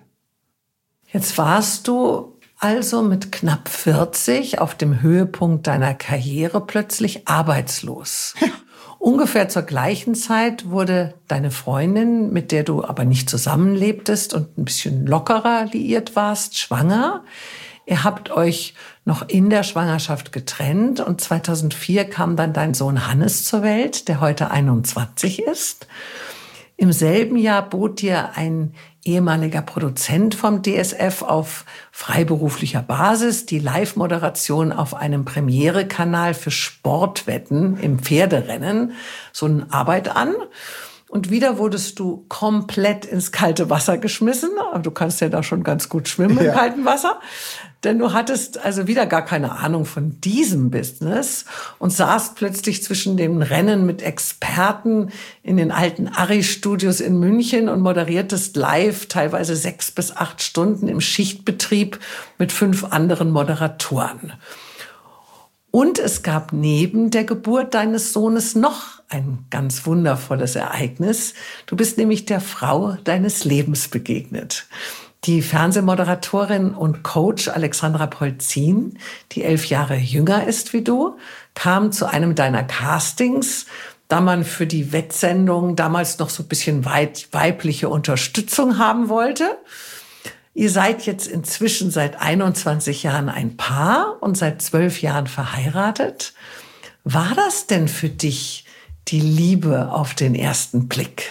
Jetzt warst du also mit knapp vierzig auf dem Höhepunkt deiner Karriere plötzlich arbeitslos. Ja. Ungefähr zur gleichen Zeit wurde deine Freundin, mit der du aber nicht zusammenlebtest und ein bisschen lockerer liiert warst, schwanger. Ihr habt euch noch in der Schwangerschaft getrennt und zweitausendvier kam dann dein Sohn Hannes zur Welt, der heute einundzwanzig ist. Im selben Jahr bot dir ein ehemaliger Produzent vom D S F auf freiberuflicher Basis die Live-Moderation auf einem Premiere-Kanal für Sportwetten im Pferderennen, so eine Arbeit an. Und wieder wurdest du komplett ins kalte Wasser geschmissen. Aber du kannst ja da schon ganz gut schwimmen im ja. kalten Wasser. Denn du hattest also wieder gar keine Ahnung von diesem Business und saßt plötzlich zwischen den Rennen mit Experten in den alten Arri-Studios in München und moderiertest live teilweise sechs bis acht Stunden im Schichtbetrieb mit fünf anderen Moderatoren. Und es gab neben der Geburt deines Sohnes noch ein ganz wundervolles Ereignis. Du bist nämlich der Frau deines Lebens begegnet. Die Fernsehmoderatorin und Coach Alexandra Polzin, die elf Jahre jünger ist wie du, kam zu einem deiner Castings, da man für die Wettsendung damals noch so ein bisschen weit weibliche Unterstützung haben wollte. Ihr seid jetzt inzwischen seit einundzwanzig Jahren ein Paar und seit zwölf Jahren verheiratet. War das denn für dich die Liebe auf den ersten Blick?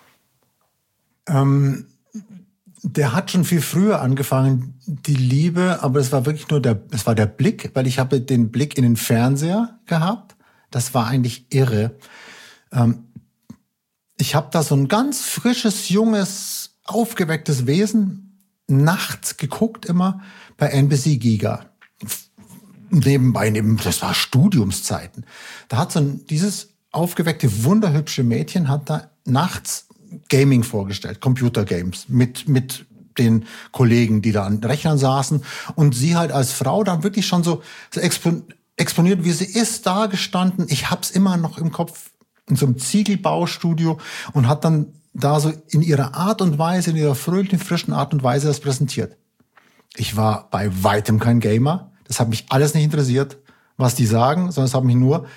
Ähm Der hat schon viel früher angefangen, die Liebe, aber es war wirklich nur der, es war der Blick, weil ich habe den Blick in den Fernseher gehabt. Das war eigentlich irre. Ähm, ich habe da so ein ganz frisches, junges, aufgewecktes Wesen nachts geguckt immer bei N B C Giga. Nebenbei, neben, das war Studiumszeiten. Da hat so ein, dieses aufgeweckte, wunderhübsche Mädchen hat da nachts Gaming vorgestellt, Computergames, mit, mit den Kollegen, die da an Rechnern saßen. Und sie halt als Frau dann wirklich schon so, so expo, exponiert, wie sie ist, da gestanden. Ich hab's immer noch im Kopf, in so einem Ziegelbaustudio und hat dann da so in ihrer Art und Weise, in ihrer fröhlichen, frischen Art und Weise das präsentiert. Ich war bei weitem kein Gamer. Das hat mich alles nicht interessiert, was die sagen, sondern es hat mich nur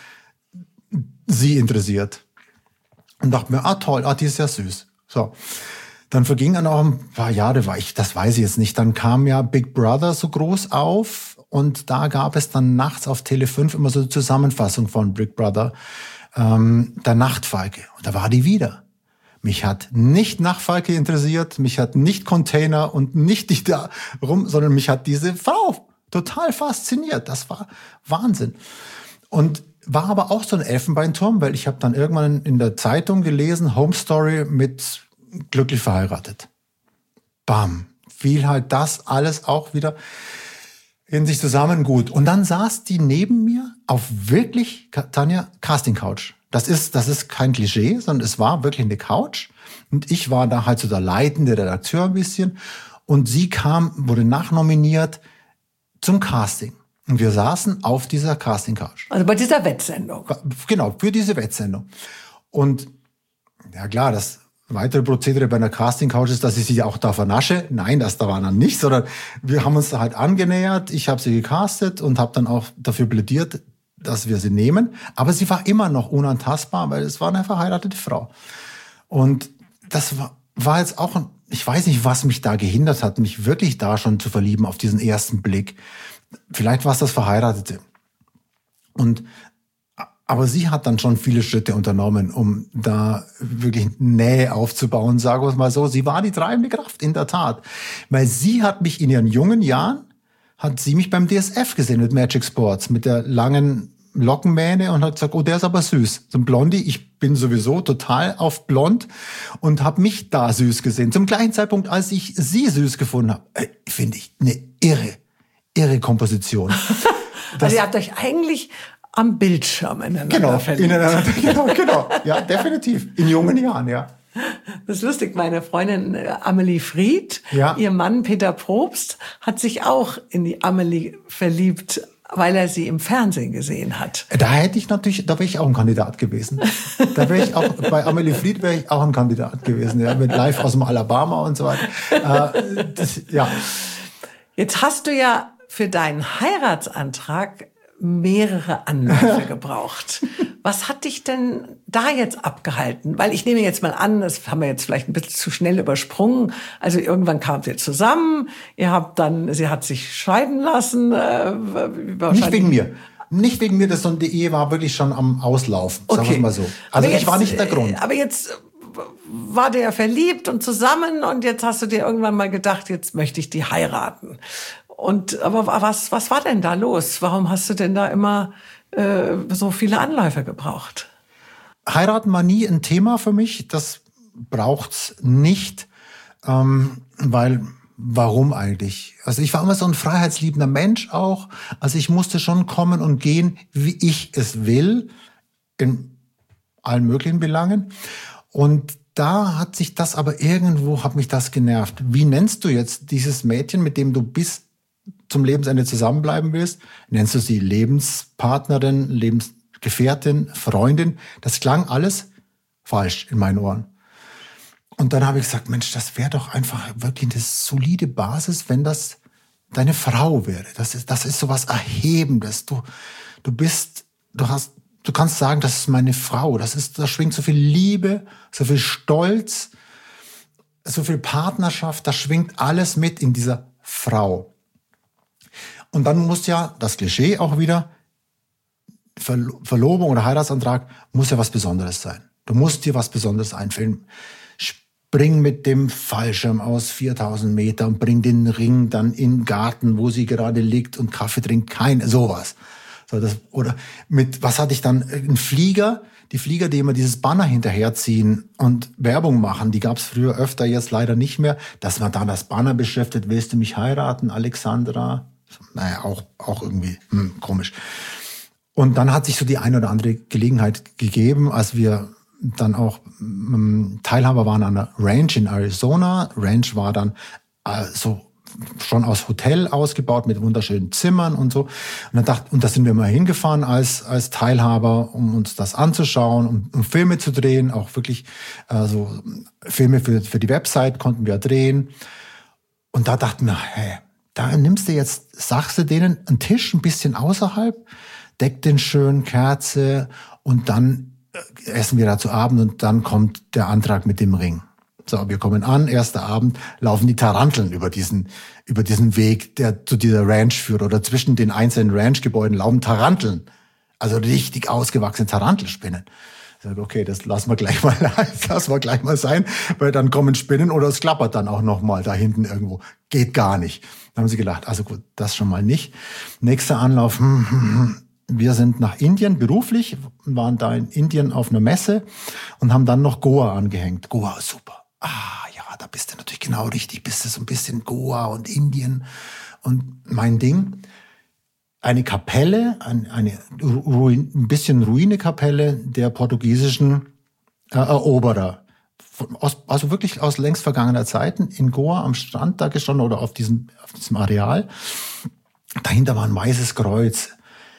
sie interessiert. Und dachte mir, ah toll, ah, die ist ja süß. So, dann vergingen dann auch ein paar Jahre, war ich, das weiß ich jetzt nicht. Dann kam ja Big Brother so groß auf und da gab es dann nachts auf Tele fünf immer so eine Zusammenfassung von Big Brother, ähm, der Nachtfalke. Und da war die wieder. Mich hat nicht Nachtfalke interessiert, mich hat nicht Container und nicht die da rum, sondern mich hat diese Frau total fasziniert. Das war Wahnsinn. Und war aber auch so ein Elfenbeinturm, weil ich habe dann irgendwann in der Zeitung gelesen, Home Story mit glücklich verheiratet. Bam, fiel halt das alles auch wieder in sich zusammen gut. Und dann saß die neben mir auf wirklich, Tanja, Casting Couch. Das ist, das ist kein Klischee, sondern es war wirklich eine Couch. Und ich war da halt so der leitende Redakteur ein bisschen. Und sie kam, wurde nachnominiert zum Casting. Und wir saßen auf dieser Casting-Couch. Also bei dieser Wettsendung. Genau, für diese Wettsendung. Und ja klar, das weitere Prozedere bei einer Casting-Couch ist, dass ich sie auch da vernasche. Nein, das da war dann nicht, sondern wir haben uns da halt angenähert. Ich habe sie gecastet und habe dann auch dafür plädiert, dass wir sie nehmen. Aber sie war immer noch unantastbar, weil es war eine verheiratete Frau. Und das war, war jetzt auch, ein, ich weiß nicht, was mich da gehindert hat, mich wirklich da schon zu verlieben auf diesen ersten Blick. Vielleicht war es das Verheiratete. Und, aber sie hat dann schon viele Schritte unternommen, um da wirklich Nähe aufzubauen, sagen wir es mal so. Sie war die treibende Kraft, in der Tat. Weil sie hat mich in ihren jungen Jahren, hat sie mich beim D S F gesehen mit Magic Sports, mit der langen Lockenmähne und hat gesagt, oh, der ist aber süß. So ein Blondie, ich bin sowieso total auf blond und habe mich da süß gesehen. Zum gleichen Zeitpunkt, als ich sie süß gefunden habe. Äh, finde ich eine irre. Ihre Komposition. Also ihr habt euch eigentlich am Bildschirm ineinander genau, verliebt. Ineinander, genau, genau. Ja, definitiv. In jungen Jahren, ja. Das ist lustig. Meine Freundin Amelie Fried, ja. ihr Mann Peter Probst, hat sich auch in die Amelie verliebt, weil er sie im Fernsehen gesehen hat. Da hätte ich natürlich, da wäre ich auch ein Kandidat gewesen. Da wäre ich auch, bei Amelie Fried wäre ich auch ein Kandidat gewesen, ja, mit Live aus dem Alabama und so weiter. Äh, das, ja. Jetzt hast du ja für deinen Heiratsantrag mehrere Anläufe gebraucht. Was hat dich denn da jetzt abgehalten? Weil ich nehme jetzt mal an, das haben wir jetzt vielleicht ein bisschen zu schnell übersprungen. Also irgendwann kamt ihr zusammen, ihr habt dann, sie hat sich scheiden lassen. Äh, Nicht wegen mir. Nicht wegen mir, das, sondern die Ehe war wirklich schon am Auslaufen, okay. Sagen wir mal so. Also aber ich jetzt, war nicht der Grund. Aber jetzt war der verliebt und zusammen und jetzt hast du dir irgendwann mal gedacht, jetzt möchte ich die heiraten. Und aber was was war denn da los? Warum hast du denn da immer äh, so viele Anläufe gebraucht? heiraten war nie ein Thema für mich. Das braucht's nicht, ähm, weil warum eigentlich? Also ich war immer so ein freiheitsliebender Mensch auch. Also ich musste schon kommen und gehen, wie ich es will, in allen möglichen Belangen. Und da hat sich das aber irgendwo, hat mich das genervt. Wie nennst du jetzt dieses Mädchen, mit dem du bis zum Lebensende zusammenbleiben willst? Nennst du sie Lebenspartnerin, Lebensgefährtin, Freundin? Das klang alles falsch in meinen Ohren. Und dann habe ich gesagt, Mensch, das wäre doch einfach wirklich eine solide Basis, wenn das deine Frau wäre. Das ist, das ist sowas Erhebendes. Du, du bist, du hast, du kannst sagen, das ist meine Frau. Das ist, da schwingt so viel Liebe, so viel Stolz, so viel Partnerschaft. Da schwingt alles mit in dieser Frau. Und dann muss ja das Klischee auch wieder, Verlo- Verlobung oder Heiratsantrag muss ja was Besonderes sein. Du musst dir was Besonderes einfällen. Bring mit dem Fallschirm aus viertausend Meter und bring den Ring dann in den Garten, wo sie gerade liegt und Kaffee trinkt. Kein, sowas. So, das, oder mit, was hatte ich dann? Ein Flieger. Die Flieger, die immer dieses Banner hinterherziehen und Werbung machen, die gab es früher öfter, jetzt leider nicht mehr. Dass man da das Banner beschriftet, willst du mich heiraten, Alexandra? Naja, auch, auch irgendwie hm, komisch. Und dann hat sich so die eine oder andere Gelegenheit gegeben, als wir dann auch ähm, Teilhaber waren an einer Ranch in Arizona. Ranch war dann äh, so schon aus Hotel ausgebaut mit wunderschönen Zimmern und so. Und dann dachte, und da sind wir mal hingefahren als als Teilhaber, um uns das anzuschauen, um, um Filme zu drehen, auch wirklich äh, so Filme für für die Website konnten wir drehen. Und da dachten wir, hey, da nimmst du jetzt, sagst du denen einen Tisch ein bisschen außerhalb, deck den schön, Kerze und dann essen wir da zu Abend und dann kommt der Antrag mit dem Ring. So, wir kommen an, erster Abend, laufen die Taranteln über diesen, über diesen Weg, der zu dieser Ranch führt, oder zwischen den einzelnen Ranchgebäuden laufen Taranteln. Also richtig ausgewachsene Tarantelspinnen. Ich sage, okay, das lassen wir gleich mal, das lassen wir gleich mal sein, weil dann kommen Spinnen oder es klappert dann auch noch mal da hinten irgendwo. Geht gar nicht. Dann haben sie gelacht, also gut, das schon mal nicht. Nächster Anlauf, hm, hm, hm. Wir sind nach Indien beruflich, waren da in Indien auf einer Messe und haben dann noch Goa angehängt. Goa ist super. Ah, ja, da bist du natürlich genau richtig. Bist du so ein bisschen Goa und Indien und mein Ding. Eine Kapelle, eine, eine Ruin, ein bisschen Ruine-Kapelle der portugiesischen äh, Eroberer. Von, aus, also wirklich aus längst vergangener Zeiten in Goa am Strand da gestanden oder auf diesem, auf diesem Areal. Dahinter war ein weißes Kreuz.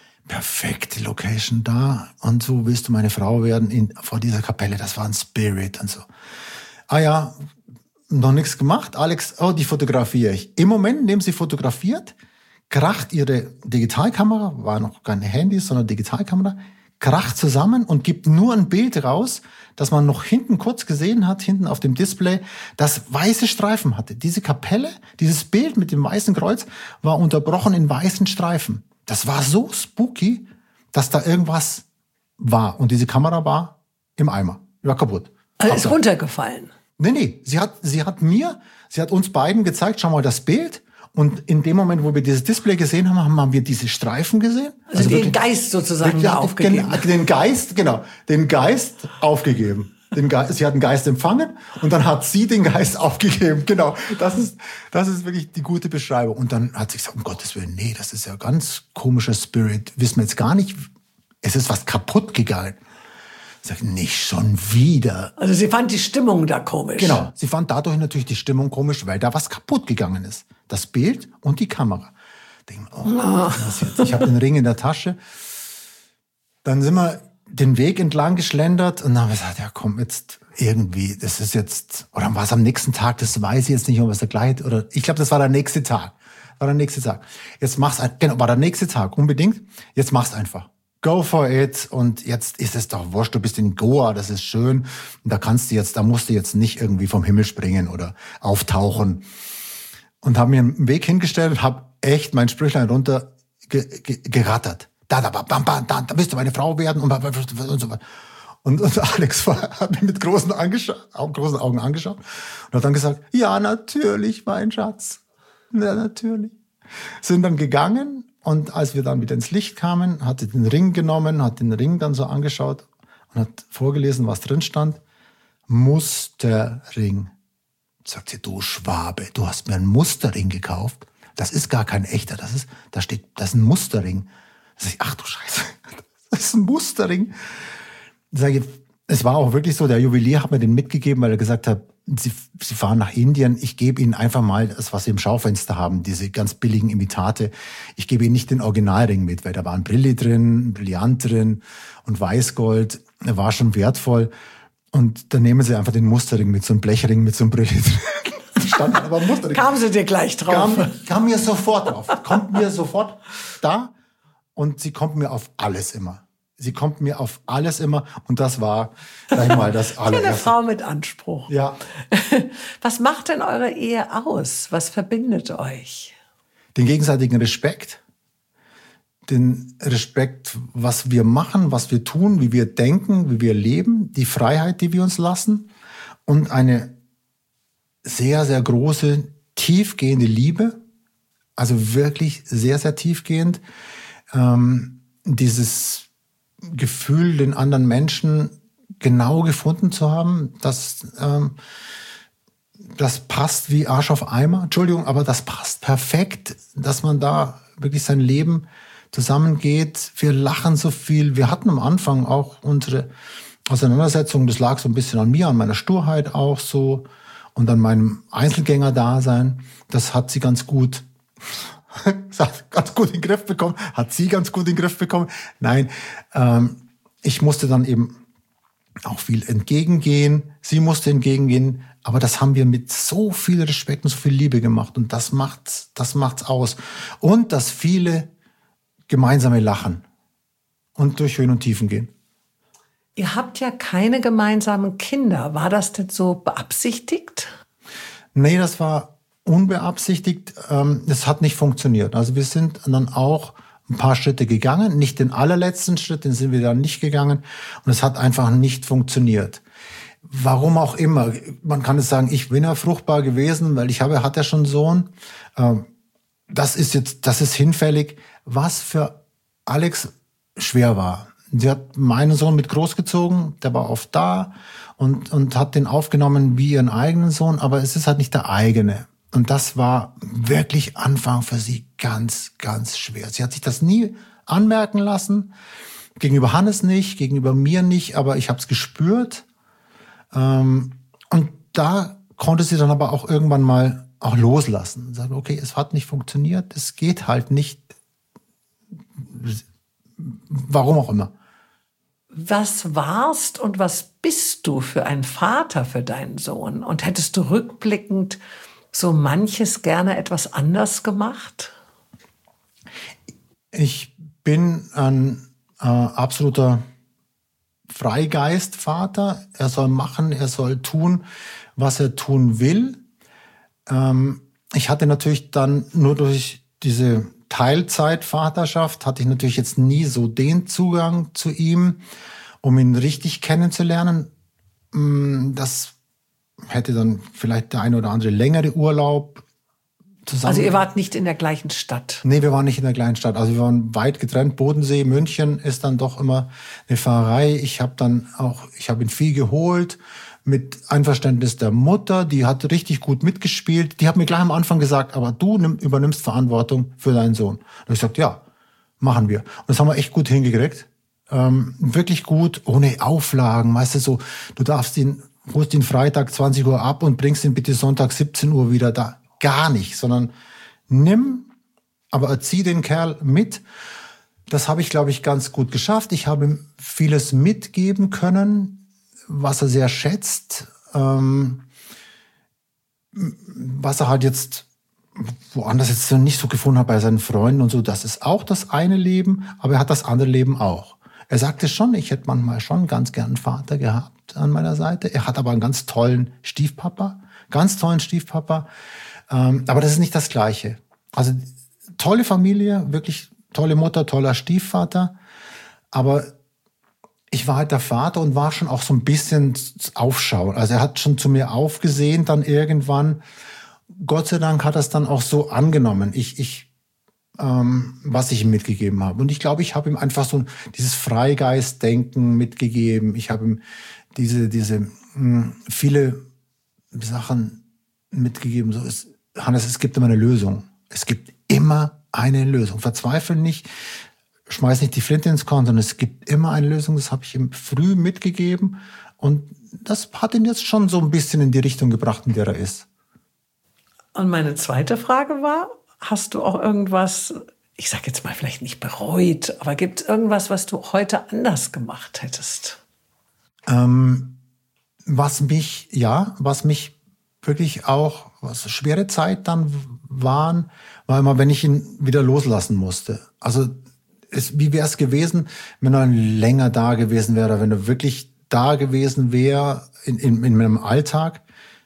Perfekte Location da. Und so willst du meine Frau werden in, vor dieser Kapelle. Das war ein Spirit und so. Ah ja, noch nichts gemacht. Alex, oh, die fotografiere ich. Im Moment, in dem sie fotografiert, kracht ihre Digitalkamera, war noch keine Handys, sondern Digitalkamera, kracht zusammen und gibt nur ein Bild raus, das man noch hinten kurz gesehen hat, hinten auf dem Display, das weiße Streifen hatte. Diese Kapelle, dieses Bild mit dem weißen Kreuz war unterbrochen in weißen Streifen. Das war so spooky, dass da irgendwas war. Und diese Kamera war im Eimer. War kaputt. Also ist runtergefallen. Nee, nee. Sie hat, sie hat mir, sie hat uns beiden gezeigt, schau mal das Bild. Und in dem Moment, wo wir dieses Display gesehen haben, haben wir diese Streifen gesehen. Also, also den wirklich, Geist sozusagen ja, aufgegeben. Den, den Geist, genau. Den Geist aufgegeben. Den Geist, sie hat den Geist empfangen und dann hat sie den Geist aufgegeben. Genau, das ist, das ist wirklich die gute Beschreibung. Und dann hat sie gesagt, um Gottes Willen, nee, das ist ja ganz komischer Spirit. Wissen wir jetzt gar nicht, es ist was kaputt gegangen. Ich sage, nicht schon wieder. Also sie fand die Stimmung da komisch. Genau, sie fand dadurch natürlich die Stimmung komisch, weil da was kaputt gegangen ist. Das Bild und die Kamera. Ich denke, oh, was jetzt? Ich habe den Ring in der Tasche. Dann sind wir den Weg entlang geschlendert und dann haben wir gesagt, ja komm, jetzt irgendwie, das ist jetzt, oder war es am nächsten Tag, das weiß ich jetzt nicht, ob es der gleiche, oder ich glaube, das war der nächste Tag, war der nächste Tag. Jetzt mach's, genau, war der nächste Tag, unbedingt, jetzt mach's einfach. Go for it und jetzt ist es doch wurscht, du bist in Goa, das ist schön und da kannst du jetzt, da musst du jetzt nicht irgendwie vom Himmel springen oder auftauchen. Und habe mir einen Weg hingestellt und habe echt mein Sprüchlein runter ge- ge- gerattert. Da, da, bam, bam, da, da wirst du meine Frau werden und, und so weiter. Und, und Alex war, hat mich mit großen, angescha- großen Augen angeschaut und hat dann gesagt, ja, natürlich, mein Schatz. Ja, natürlich. Sind dann gegangen und als wir dann wieder ins Licht kamen, hat sie den Ring genommen, hat den Ring dann so angeschaut und hat vorgelesen, was drin stand. Musterring. Sagt sie, du Schwabe, du hast mir einen Musterring gekauft. Das ist gar kein echter, das ist, da steht, das ist ein Musterring. Da sag ich, ach du Scheiße, das ist ein Musterring. Sag ich, es war auch wirklich so, der Juwelier hat mir den mitgegeben, weil er gesagt hat, Sie, Sie fahren nach Indien, ich gebe Ihnen einfach mal das, was Sie im Schaufenster haben, diese ganz billigen Imitate. Ich gebe Ihnen nicht den Originalring mit, weil da war ein Brilli drin, ein Brillant drin und Weißgold. Er war schon wertvoll. Und dann nehmen Sie einfach den Musterring mit, so einem Blechring mit so einem Brilli drin. Stand aber Musterring. Kamen Sie dir gleich drauf? Kam, kam mir sofort drauf. Kommt mir sofort da und sie kommt mir auf alles immer. Sie kommt mir auf alles immer und das war, sag ich mal, das allererste. Eine Frau mit Anspruch. Ja. Was macht denn eure Ehe aus? Was verbindet euch? Den gegenseitigen Respekt. Den Respekt, was wir machen, was wir tun, wie wir denken, wie wir leben. Die Freiheit, die wir uns lassen. Und eine sehr, sehr große, tiefgehende Liebe. Also wirklich sehr, sehr tiefgehend. Ähm, dieses Gefühl, den anderen Menschen genau gefunden zu haben, das, ähm, das passt wie Arsch auf Eimer. Entschuldigung, aber das passt perfekt, dass man da wirklich sein Leben zusammengeht. Wir lachen so viel. Wir hatten am Anfang auch unsere Auseinandersetzung, das lag so ein bisschen an mir, an meiner Sturheit auch so und an meinem Einzelgänger-Dasein. Das hat sie ganz gut hat ganz gut in den Griff bekommen, hat sie ganz gut in den Griff bekommen. Nein, ähm, ich musste dann eben auch viel entgegengehen, sie musste entgegengehen, aber das haben wir mit so viel Respekt und so viel Liebe gemacht und das macht's, das macht's aus. Und dass viele gemeinsame lachen und durch Höhen und Tiefen gehen. Ihr habt ja keine gemeinsamen Kinder. War das denn so beabsichtigt? Nee, das war unbeabsichtigt. Es hat nicht funktioniert. Also wir sind dann auch ein paar Schritte gegangen. Nicht den allerletzten Schritt, den sind wir dann nicht gegangen. Und es hat einfach nicht funktioniert. Warum auch immer. Man kann es sagen, ich bin ja fruchtbar gewesen, weil ich habe, hatte schon einen Sohn. Das ist jetzt, das ist hinfällig. Was für Alex schwer war. Sie hat meinen Sohn mit großgezogen, der war oft da und, und hat den aufgenommen wie ihren eigenen Sohn, aber es ist halt nicht der eigene. Und das war wirklich Anfang für sie ganz, ganz schwer. Sie hat sich das nie anmerken lassen, gegenüber Hannes nicht, gegenüber mir nicht, aber ich habe es gespürt. Und da konnte sie dann aber auch irgendwann mal auch loslassen und sagen, okay, es hat nicht funktioniert, es geht halt nicht, warum auch immer. Was warst und was bist du für ein Vater für deinen Sohn? Und hättest du rückblickend so manches gerne etwas anders gemacht? Ich bin ein äh, absoluter Freigeistvater. Er soll machen, er soll tun, was er tun will. Ähm, ich hatte natürlich dann nur durch diese Teilzeitvaterschaft, hatte ich natürlich jetzt nie so den Zugang zu ihm, um ihn richtig kennenzulernen. Das hätte dann vielleicht der eine oder andere längere Urlaub zusammen. Also ihr wart nicht in der gleichen Stadt? Nee, wir waren nicht in der gleichen Stadt. Also wir waren weit getrennt. Bodensee, München ist dann doch immer eine Fahrerei. Ich habe dann auch, ich habe ihn viel geholt mit Einverständnis der Mutter. Die hat richtig gut mitgespielt. Die hat mir gleich am Anfang gesagt, aber du nimm, übernimmst Verantwortung für deinen Sohn. Und ich sagte, ja, machen wir. Und das haben wir echt gut hingekriegt. Ähm, wirklich gut, ohne Auflagen. Weißt du, so, du darfst ihn, holst ihn Freitag zwanzig Uhr ab und bringst ihn bitte Sonntag siebzehn Uhr wieder da. Gar nicht, sondern nimm, aber erzieh den Kerl mit. Das habe ich, glaube ich, ganz gut geschafft. Ich habe ihm vieles mitgeben können, was er sehr schätzt, ähm, was er halt jetzt woanders jetzt so nicht so gefunden hat bei seinen Freunden und so. Das ist auch das eine Leben, aber er hat das andere Leben auch. Er sagte schon, ich hätte manchmal schon ganz gern einen Vater gehabt an meiner Seite. Er hat aber einen ganz tollen Stiefpapa, ganz tollen Stiefpapa. Ähm, aber das ist nicht das Gleiche. Also tolle Familie, wirklich tolle Mutter, toller Stiefvater. Aber ich war halt der Vater und war schon auch so ein bisschen aufschauend. Also er hat schon zu mir aufgesehen dann irgendwann. Gott sei Dank hat er es dann auch so angenommen. Ich, ich ähm, was ich ihm mitgegeben habe. Und ich glaube, ich habe ihm einfach so dieses Freigeist-Denken mitgegeben. Ich habe ihm diese, diese mh, viele Sachen mitgegeben. So ist, Hannes, es gibt immer eine Lösung. Es gibt immer eine Lösung. Verzweifle nicht, schmeiß nicht die Flinte ins Korn, sondern es gibt immer eine Lösung. Das habe ich ihm früh mitgegeben. Und das hat ihn jetzt schon so ein bisschen in die Richtung gebracht, in der er ist. Und meine zweite Frage war, hast du auch irgendwas, ich sage jetzt mal vielleicht nicht bereut, aber gibt es irgendwas, was du heute anders gemacht hättest? Ähm, was mich, ja, was mich wirklich auch, was schwere Zeit dann waren, war immer, wenn ich ihn wieder loslassen musste. Also es, wie wäre es gewesen, wenn er länger da gewesen wäre, wenn er wirklich da gewesen wäre in, in, in meinem Alltag.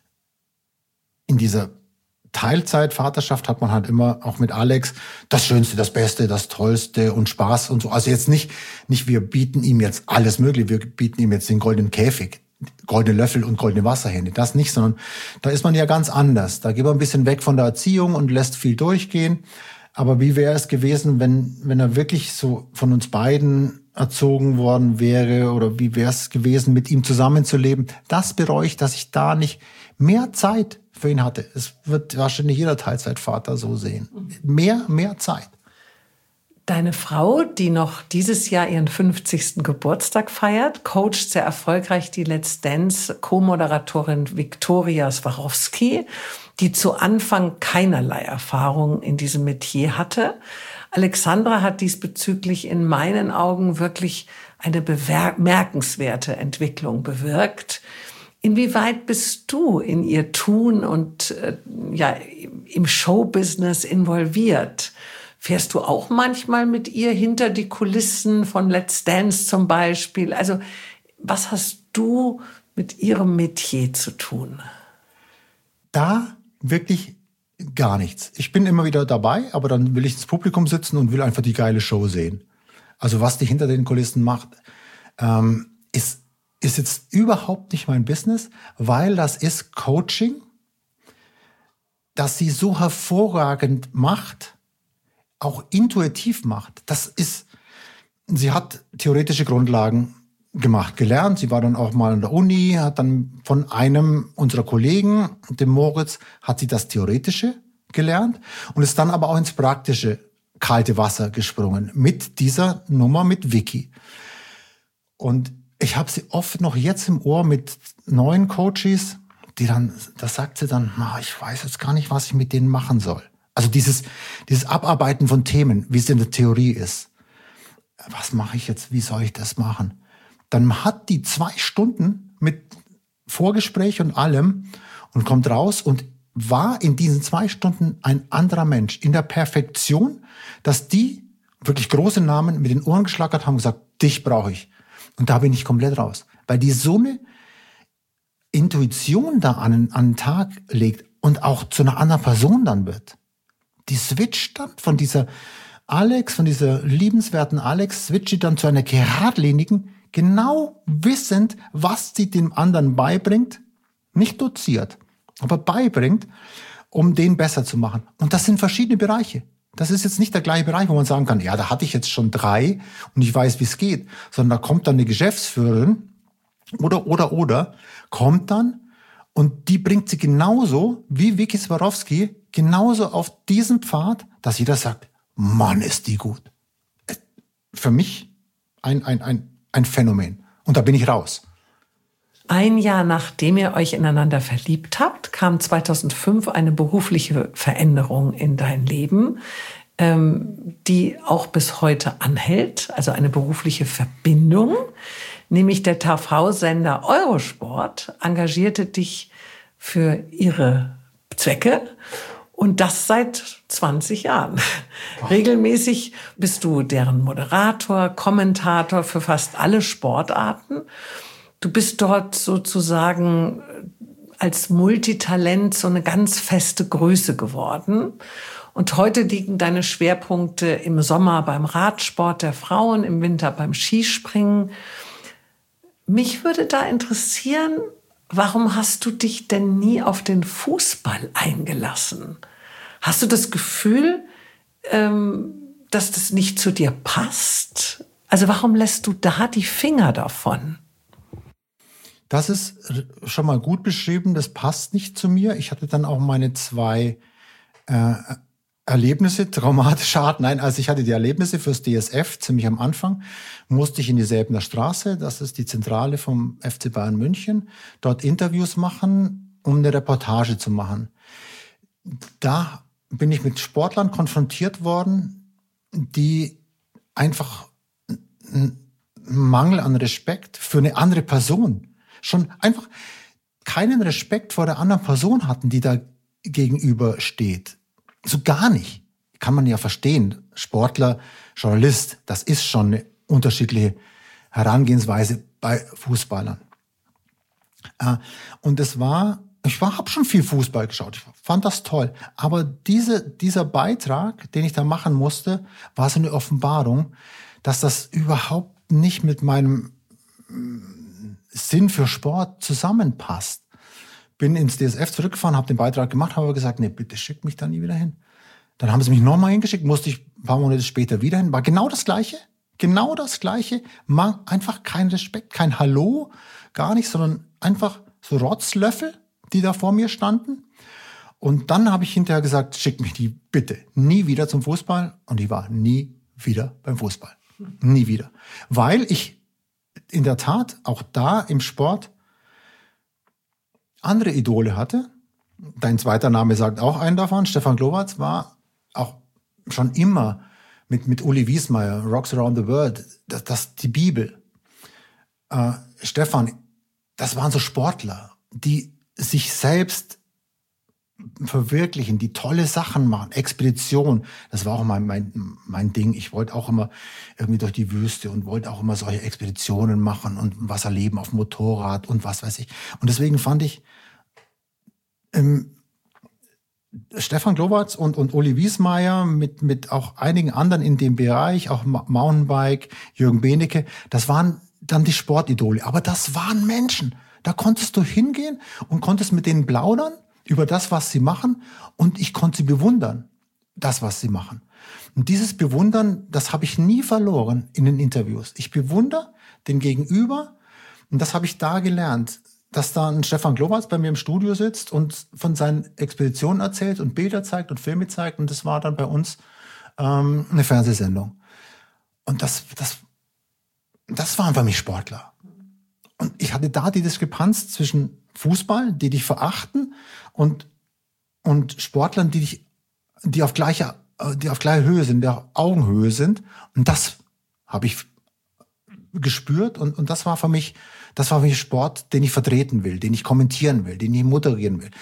In dieser Teilzeitvaterschaft hat man halt immer auch mit Alex das Schönste, das Beste, das Tollste und Spaß und so. Also jetzt nicht, nicht wir bieten ihm jetzt alles Mögliche, wir bieten ihm jetzt den goldenen Käfig, goldene Löffel und goldene Wasserhähne. Das nicht, sondern da ist man ja ganz anders. Da geht man ein bisschen weg von der Erziehung und lässt viel durchgehen. Aber wie wäre es gewesen, wenn, wenn er wirklich so von uns beiden erzogen worden wäre, oder wie wäre es gewesen, mit ihm zusammenzuleben? Das bereue ich, dass ich da nicht mehr Zeit für ihn hatte. Es wird wahrscheinlich jeder Teilzeitvater so sehen. Mehr, mehr Zeit. Deine Frau, die noch dieses Jahr ihren fünfzigsten Geburtstag feiert, coacht sehr erfolgreich die Let's Dance Co-Moderatorin Viktoria Swarovski, die zu Anfang keinerlei Erfahrung in diesem Metier hatte. Alexandra hat diesbezüglich in meinen Augen wirklich eine bemerkenswerte Entwicklung bewirkt. Inwieweit bist du in ihr Tun und äh, ja, im Showbusiness involviert? Fährst du auch manchmal mit ihr hinter die Kulissen von Let's Dance zum Beispiel? Also was hast du mit ihrem Metier zu tun? Da wirklich gar nichts. Ich bin immer wieder dabei, aber dann will ich ins Publikum sitzen und will einfach die geile Show sehen. Also was die hinter den Kulissen macht, ähm, ist, ist jetzt überhaupt nicht mein Business, weil das ist Coaching, das sie so hervorragend macht, auch intuitiv macht. Das ist, sie hat theoretische Grundlagen gemacht, gelernt. Sie war dann auch mal an der Uni, hat dann von einem unserer Kollegen, dem Moritz, hat sie das Theoretische gelernt und ist dann aber auch ins praktische kalte Wasser gesprungen mit dieser Nummer mit Vicky. Und ich habe sie oft noch jetzt im Ohr mit neuen Coaches, die dann, da sagt sie dann, na, ich weiß jetzt gar nicht, was ich mit denen machen soll. Also dieses, dieses Abarbeiten von Themen, wie es in der Theorie ist. Was mache ich jetzt? Wie soll ich das machen? Dann hat die zwei Stunden mit Vorgespräch und allem und kommt raus und war in diesen zwei Stunden ein anderer Mensch. In der Perfektion, dass die wirklich große Namen mit den Ohren geschlackert haben und gesagt, dich brauche ich. Und da bin ich komplett raus. Weil die so eine Intuition da an, an den Tag legt und auch zu einer anderen Person dann wird. Die switcht dann von dieser Alex, von dieser liebenswerten Alex, switcht die dann zu einer geradlinigen, genau wissend, was sie dem anderen beibringt, nicht doziert, aber beibringt, um den besser zu machen. Und das sind verschiedene Bereiche. Das ist jetzt nicht der gleiche Bereich, wo man sagen kann, ja, da hatte ich jetzt schon drei und ich weiß, wie es geht, sondern da kommt dann eine Geschäftsführerin oder, oder, oder, kommt dann und die bringt sie genauso wie Vicky Swarovski genauso auf diesen Pfad, dass jeder sagt, Mann, ist die gut. Für mich ein, ein, ein, ein Phänomen. Und da bin ich raus. Ein Jahr nachdem ihr euch ineinander verliebt habt, kam zweitausendfünf eine berufliche Veränderung in dein Leben, ähm, die auch bis heute anhält, also eine berufliche Verbindung. Nämlich der T V-Sender Eurosport engagierte dich für ihre Zwecke. Und das seit zwanzig Jahren. Regelmäßig bist du deren Moderator, Kommentator für fast alle Sportarten. Du bist dort sozusagen als Multitalent so eine ganz feste Größe geworden. Und heute liegen deine Schwerpunkte im Sommer beim Radsport der Frauen, im Winter beim Skispringen. Mich würde da interessieren, warum hast du dich denn nie auf den Fußball eingelassen? Hast du das Gefühl, ähm, dass das nicht zu dir passt? Also warum lässt du da die Finger davon? Das ist schon mal gut beschrieben, das passt nicht zu mir. Ich hatte dann auch meine zwei äh, Erlebnisse, traumatischer Art. Nein, also ich hatte die Erlebnisse fürs D S F, ziemlich am Anfang, musste ich in die Säbener Straße, das ist die Zentrale vom F C Bayern München, dort Interviews machen, um eine Reportage zu machen. Da bin ich mit Sportlern konfrontiert worden, die einfach einen Mangel an Respekt für eine andere Person, schon einfach keinen Respekt vor der anderen Person hatten, die da gegenüber steht. So gar nicht. Kann man ja verstehen. Sportler, Journalist, das ist schon eine unterschiedliche Herangehensweise bei Fußballern. Und es war, ich habe schon viel Fußball geschaut, ich fand das toll. Aber diese, dieser Beitrag, den ich da machen musste, war so eine Offenbarung, dass das überhaupt nicht mit meinem Sinn für Sport zusammenpasst. Bin ins D S F zurückgefahren, habe den Beitrag gemacht, habe aber gesagt, nee, bitte schickt mich da nie wieder hin. Dann haben sie mich nochmal hingeschickt, musste ich ein paar Monate später wieder hin. War genau das Gleiche, genau das Gleiche. Man, einfach kein Respekt, kein Hallo, gar nicht, sondern einfach so Rotzlöffel, die da vor mir standen. Und dann habe ich hinterher gesagt, schickt mich die bitte nie wieder zum Fußball. Und ich war nie wieder beim Fußball. Nie wieder. Weil ich in der Tat auch da im Sport andere Idole hatte. Dein zweiter Name sagt auch einen davon. Stefan Glowacz war auch schon immer mit, mit Uli Wiesmeier, Rocks Around the World, das, das die Bibel. Äh, Stefan, das waren so Sportler, die sich selbst verwirklichen, die tolle Sachen machen, Expedition, das war auch mein, mein, mein Ding. Ich wollte auch immer irgendwie durch die Wüste und wollte auch immer solche Expeditionen machen und was erleben auf dem Motorrad und was weiß ich. Und deswegen fand ich ähm, Stefan Glowacz und, und Uli Wiesmeier mit, mit auch einigen anderen in dem Bereich, auch Mountainbike, Jürgen Benecke, das waren dann die Sportidole. Aber das waren Menschen. Da konntest du hingehen und konntest mit denen plaudern über das, was sie machen, und ich konnte sie bewundern, das, was sie machen. Und dieses Bewundern, das habe ich nie verloren in den Interviews. Ich bewundere den Gegenüber, und das habe ich da gelernt, dass da ein Stefan Glowacz bei mir im Studio sitzt und von seinen Expeditionen erzählt und Bilder zeigt und Filme zeigt, und das war dann bei uns ähm, eine Fernsehsendung. Und das, das, das waren für mich Sportler. Und ich hatte da die Diskrepanz zwischen Fußball, die dich verachten, und, und Sportlern, die dich, die auf gleicher, die auf gleicher Höhe sind, die auf Augenhöhe sind. Und das habe ich gespürt, und, und das war für mich, das war für mich Sport, den ich vertreten will, den ich kommentieren will, den ich moderieren will.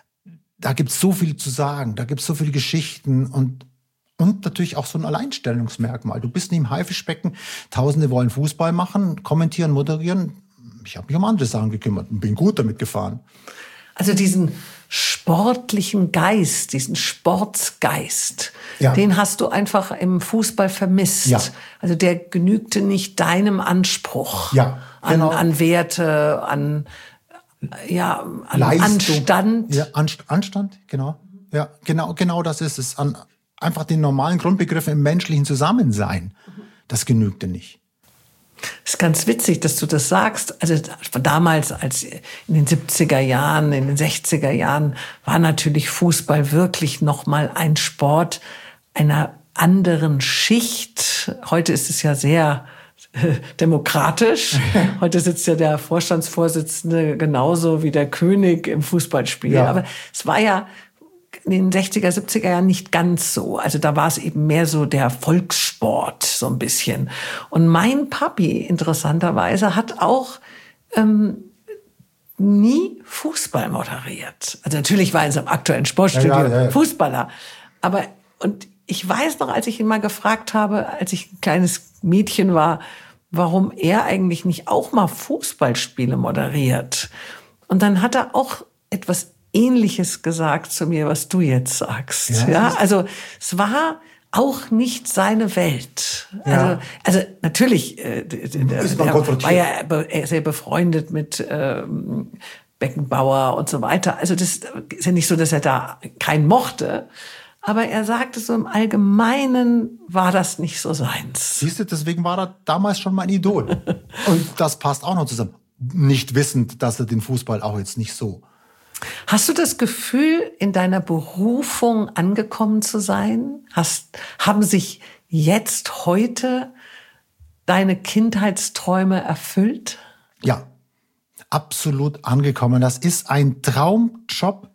Da gibt's so viel zu sagen, da gibt's so viele Geschichten und, und natürlich auch so ein Alleinstellungsmerkmal. Du bist nicht im Haifischbecken, Tausende wollen Fußball machen, kommentieren, moderieren. Ich habe mich um andere Sachen gekümmert und bin gut damit gefahren. Also diesen sportlichen Geist, diesen Sportsgeist, ja, den hast du einfach im Fußball vermisst. Ja. Also der genügte nicht deinem Anspruch, ja, genau, an, an Werte, an, ja, an Leistung, Anstand. Ja, Anstand, genau. Ja, genau, genau das ist es. An einfach den normalen Grundbegriffen im menschlichen Zusammensein. Das genügte nicht. Das ist ganz witzig, dass du das sagst. Also damals, als in den siebziger Jahren, in den sechziger Jahren, war natürlich Fußball wirklich nochmal ein Sport einer anderen Schicht. Heute ist es ja sehr äh, demokratisch. Heute sitzt ja der Vorstandsvorsitzende genauso wie der König im Fußballspiel. Ja. Aber es war ja in den sechziger, siebziger Jahren nicht ganz so. Also da war es eben mehr so der Volkssport, so ein bisschen. Und mein Papi, interessanterweise, hat auch ähm, nie Fußball moderiert. Also natürlich war er in seinem aktuellen Sportstudio ja, ja, ja. Fußballer. Aber, und ich weiß noch, als ich ihn mal gefragt habe, als ich ein kleines Mädchen war, warum er eigentlich nicht auch mal Fußballspiele moderiert. Und dann hat er auch etwas Ähnliches gesagt zu mir, was du jetzt sagst. Ja, ja, also es war auch nicht seine Welt. Ja. Also, also natürlich, äh, der, ist man der war ja sehr befreundet mit ähm, Beckenbauer und so weiter. Also das ist ja nicht so, dass er da keinen mochte. Aber er sagte, so im Allgemeinen war das nicht so seins. Siehst du, deswegen war er damals schon mein Idol. Und das passt auch noch zusammen. Nicht wissend, dass er den Fußball auch jetzt nicht so. Hast du das Gefühl, in deiner Berufung angekommen zu sein? Hast, haben sich jetzt, heute deine Kindheitsträume erfüllt? Ja, absolut angekommen. Das ist ein Traumjob,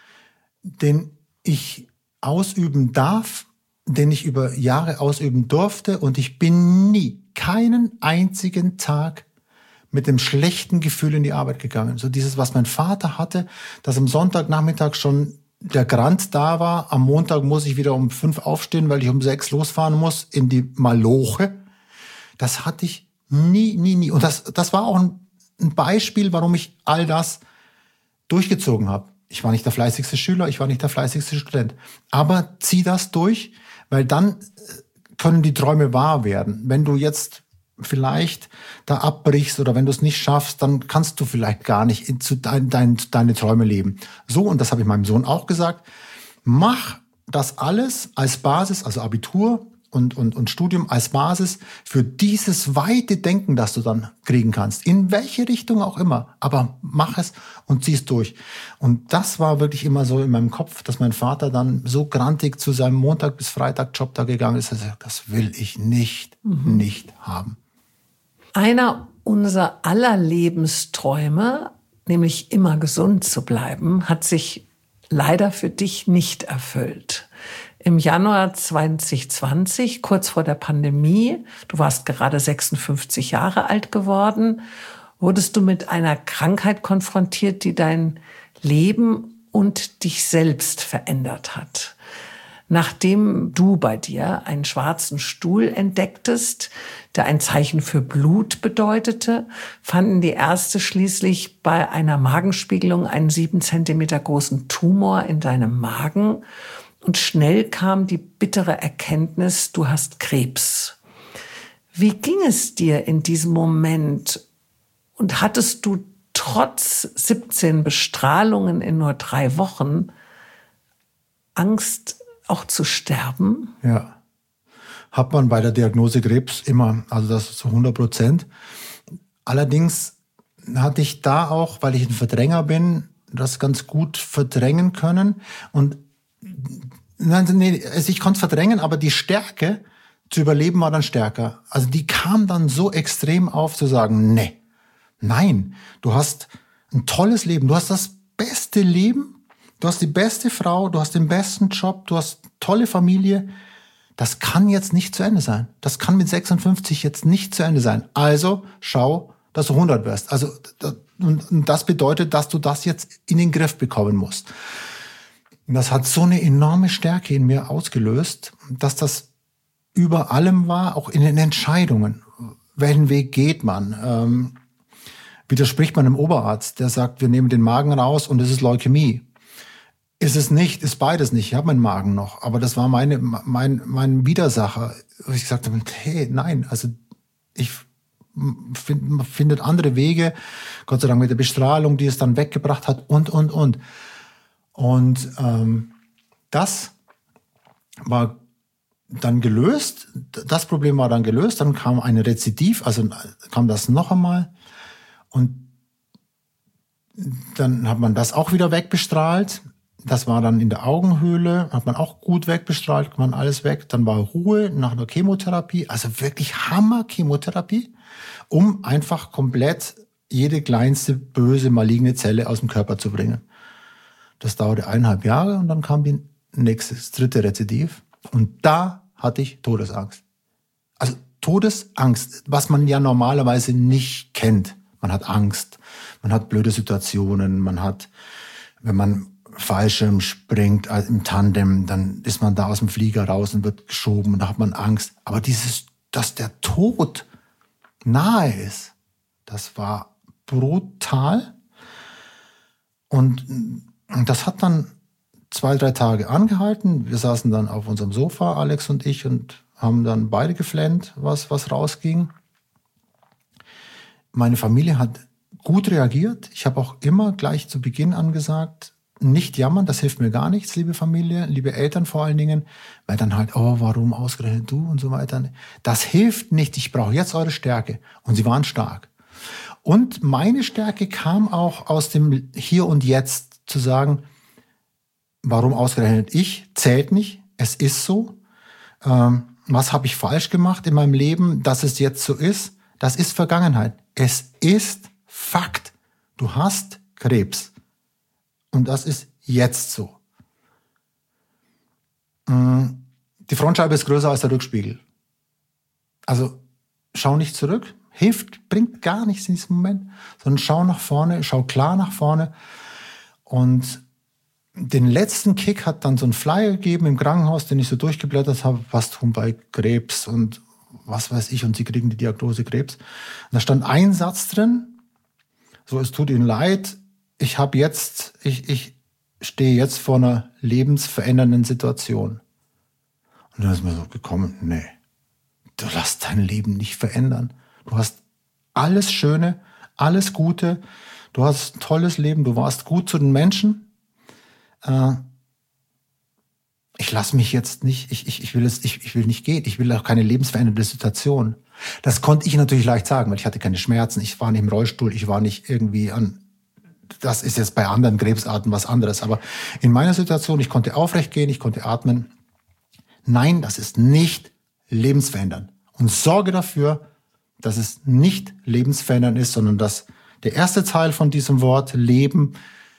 den ich ausüben darf, den ich über Jahre ausüben durfte. Und ich bin nie, keinen einzigen Tag mit dem schlechten Gefühl in die Arbeit gegangen. So dieses, was mein Vater hatte, dass am Sonntagnachmittag schon der Grant da war. Am Montag muss ich wieder um fünf aufstehen, weil ich um sechs losfahren muss in die Maloche. Das hatte ich nie, nie, nie. Und das, das war auch ein, ein Beispiel, warum ich all das durchgezogen habe. Ich war nicht der fleißigste Schüler, ich war nicht der fleißigste Student. Aber zieh das durch, weil dann können die Träume wahr werden. Wenn du jetzt vielleicht da abbrichst oder wenn du es nicht schaffst, dann kannst du vielleicht gar nicht in, zu dein, dein, deine Träume leben. So, und das habe ich meinem Sohn auch gesagt, mach das alles als Basis, also Abitur und, und, und Studium als Basis für dieses weite Denken, das du dann kriegen kannst. In welche Richtung auch immer. Aber mach es und zieh es durch. Und das war wirklich immer so in meinem Kopf, dass mein Vater dann so grantig zu seinem Montag- bis Freitag-Job da gegangen ist. Er sagt, das will ich nicht, mhm. nicht haben. Einer unserer aller Lebensträume, nämlich immer gesund zu bleiben, hat sich leider für dich nicht erfüllt. Im Januar zwanzig zwanzig, kurz vor der Pandemie, du warst gerade sechsundfünfzig Jahre alt geworden, wurdest du mit einer Krankheit konfrontiert, die dein Leben und dich selbst verändert hat. Nachdem du bei dir einen schwarzen Stuhl entdecktest, der ein Zeichen für Blut bedeutete, fanden die Ärzte schließlich bei einer Magenspiegelung einen sieben Zentimeter großen Tumor in deinem Magen. Und schnell kam die bittere Erkenntnis, du hast Krebs. Wie ging es dir in diesem Moment? Und hattest du trotz siebzehn Bestrahlungen in nur drei Wochen Angst, auch zu sterben? Ja, hat man bei der Diagnose Krebs immer, also das ist zu hundert Prozent. Allerdings hatte ich da auch, weil ich ein Verdränger bin, das ganz gut verdrängen können. Und nein, nee, also ich konnte es verdrängen, aber die Stärke zu überleben war dann stärker. Also die kam dann so extrem auf, zu sagen, nee, nein, du hast ein tolles Leben, du hast das beste Leben, du hast die beste Frau, du hast den besten Job, du hast tolle Familie. Das kann jetzt nicht zu Ende sein. Das kann mit sechsundfünfzig jetzt nicht zu Ende sein. Also schau, dass du hundert wirst. Also und das bedeutet, dass du das jetzt in den Griff bekommen musst. Und das hat so eine enorme Stärke in mir ausgelöst, dass das über allem war, auch in den Entscheidungen. Welchen Weg geht man? Ähm, widerspricht man einem Oberarzt, der sagt, wir nehmen den Magen raus und es ist Leukämie. Ist es nicht, ist beides nicht. Ich habe meinen Magen noch. Aber das war meine, mein, mein Widersacher. Ich gesagt habe, hey, nein, also ich find, man findet andere Wege. Gott sei Dank mit der Bestrahlung, die es dann weggebracht hat und, und, und. Und ähm, das war dann gelöst. Das Problem war dann gelöst. Dann kam eine Rezidiv, also kam das noch einmal. Und dann hat man das auch wieder wegbestrahlt. Das war dann in der Augenhöhle, hat man auch gut wegbestrahlt, kann man alles weg. Dann war Ruhe nach einer Chemotherapie, also wirklich Hammer-Chemotherapie, um einfach komplett jede kleinste böse, maligne Zelle aus dem Körper zu bringen. Das dauerte eineinhalb Jahre und dann kam die nächste, das dritte Rezidiv. Und da hatte ich Todesangst. Also Todesangst, was man ja normalerweise nicht kennt. Man hat Angst, man hat blöde Situationen, man hat, wenn man Fallschirm springt im Tandem, dann ist man da aus dem Flieger raus und wird geschoben und da hat man Angst. Aber dieses, dass der Tod nahe ist, das war brutal. Und das hat dann zwei, drei Tage angehalten. Wir saßen dann auf unserem Sofa, Alex und ich, und haben dann beide geflennt, was, was rausging. Meine Familie hat gut reagiert. Ich habe auch immer gleich zu Beginn angesagt, nicht jammern, das hilft mir gar nichts, liebe Familie, liebe Eltern vor allen Dingen, weil dann halt, oh, warum ausgerechnet du und so weiter. Das hilft nicht, ich brauche jetzt eure Stärke. Und sie waren stark. Und meine Stärke kam auch aus dem Hier und Jetzt, zu sagen, warum ausgerechnet ich, zählt nicht, es ist so. Ähm, was habe ich falsch gemacht in meinem Leben, dass es jetzt so ist? Das ist Vergangenheit. Es ist Fakt. Du hast Krebs. Und das ist jetzt so. Die Frontscheibe ist größer als der Rückspiegel. Also schau nicht zurück, hilft, bringt gar nichts in diesem Moment, sondern schau nach vorne, schau klar nach vorne. Und den letzten Kick hat dann so ein Flyer gegeben im Krankenhaus, den ich so durchgeblättert habe, was tun bei Krebs und was weiß ich, und sie kriegen die Diagnose Krebs. Und da stand ein Satz drin, so, es tut ihnen leid, ich habe jetzt, ich, ich stehe jetzt vor einer lebensverändernden Situation. Und dann ist mir so gekommen, nee, du lass dein Leben nicht verändern. Du hast alles Schöne, alles Gute, du hast ein tolles Leben, du warst gut zu den Menschen. Äh, ich lasse mich jetzt nicht, ich, ich, ich, will es, ich, ich will nicht gehen, ich will auch keine lebensverändernde Situation. Das konnte ich natürlich leicht sagen, weil ich hatte keine Schmerzen, ich war nicht im Rollstuhl, ich war nicht irgendwie an, das ist jetzt bei anderen Krebsarten was anderes, aber in meiner Situation, ich konnte aufrecht gehen, ich konnte atmen. Nein, das ist nicht lebensverändernd. Und sorge dafür, dass es nicht lebensverändernd ist, sondern dass der erste Teil von diesem Wort Leben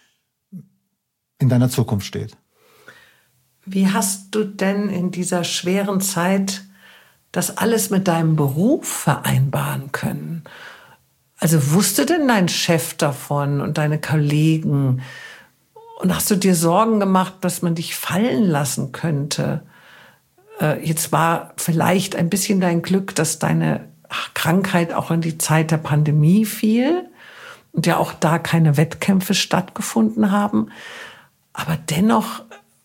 in deiner Zukunft steht. Wie hast du denn in dieser schweren Zeit das alles mit deinem Beruf vereinbaren können? Also wusste denn dein Chef davon und deine Kollegen? Und hast du dir Sorgen gemacht, dass man dich fallen lassen könnte? Äh, jetzt war vielleicht ein bisschen dein Glück, dass deine Krankheit auch in die Zeit der Pandemie fiel und ja auch da keine Wettkämpfe stattgefunden haben. Aber dennoch,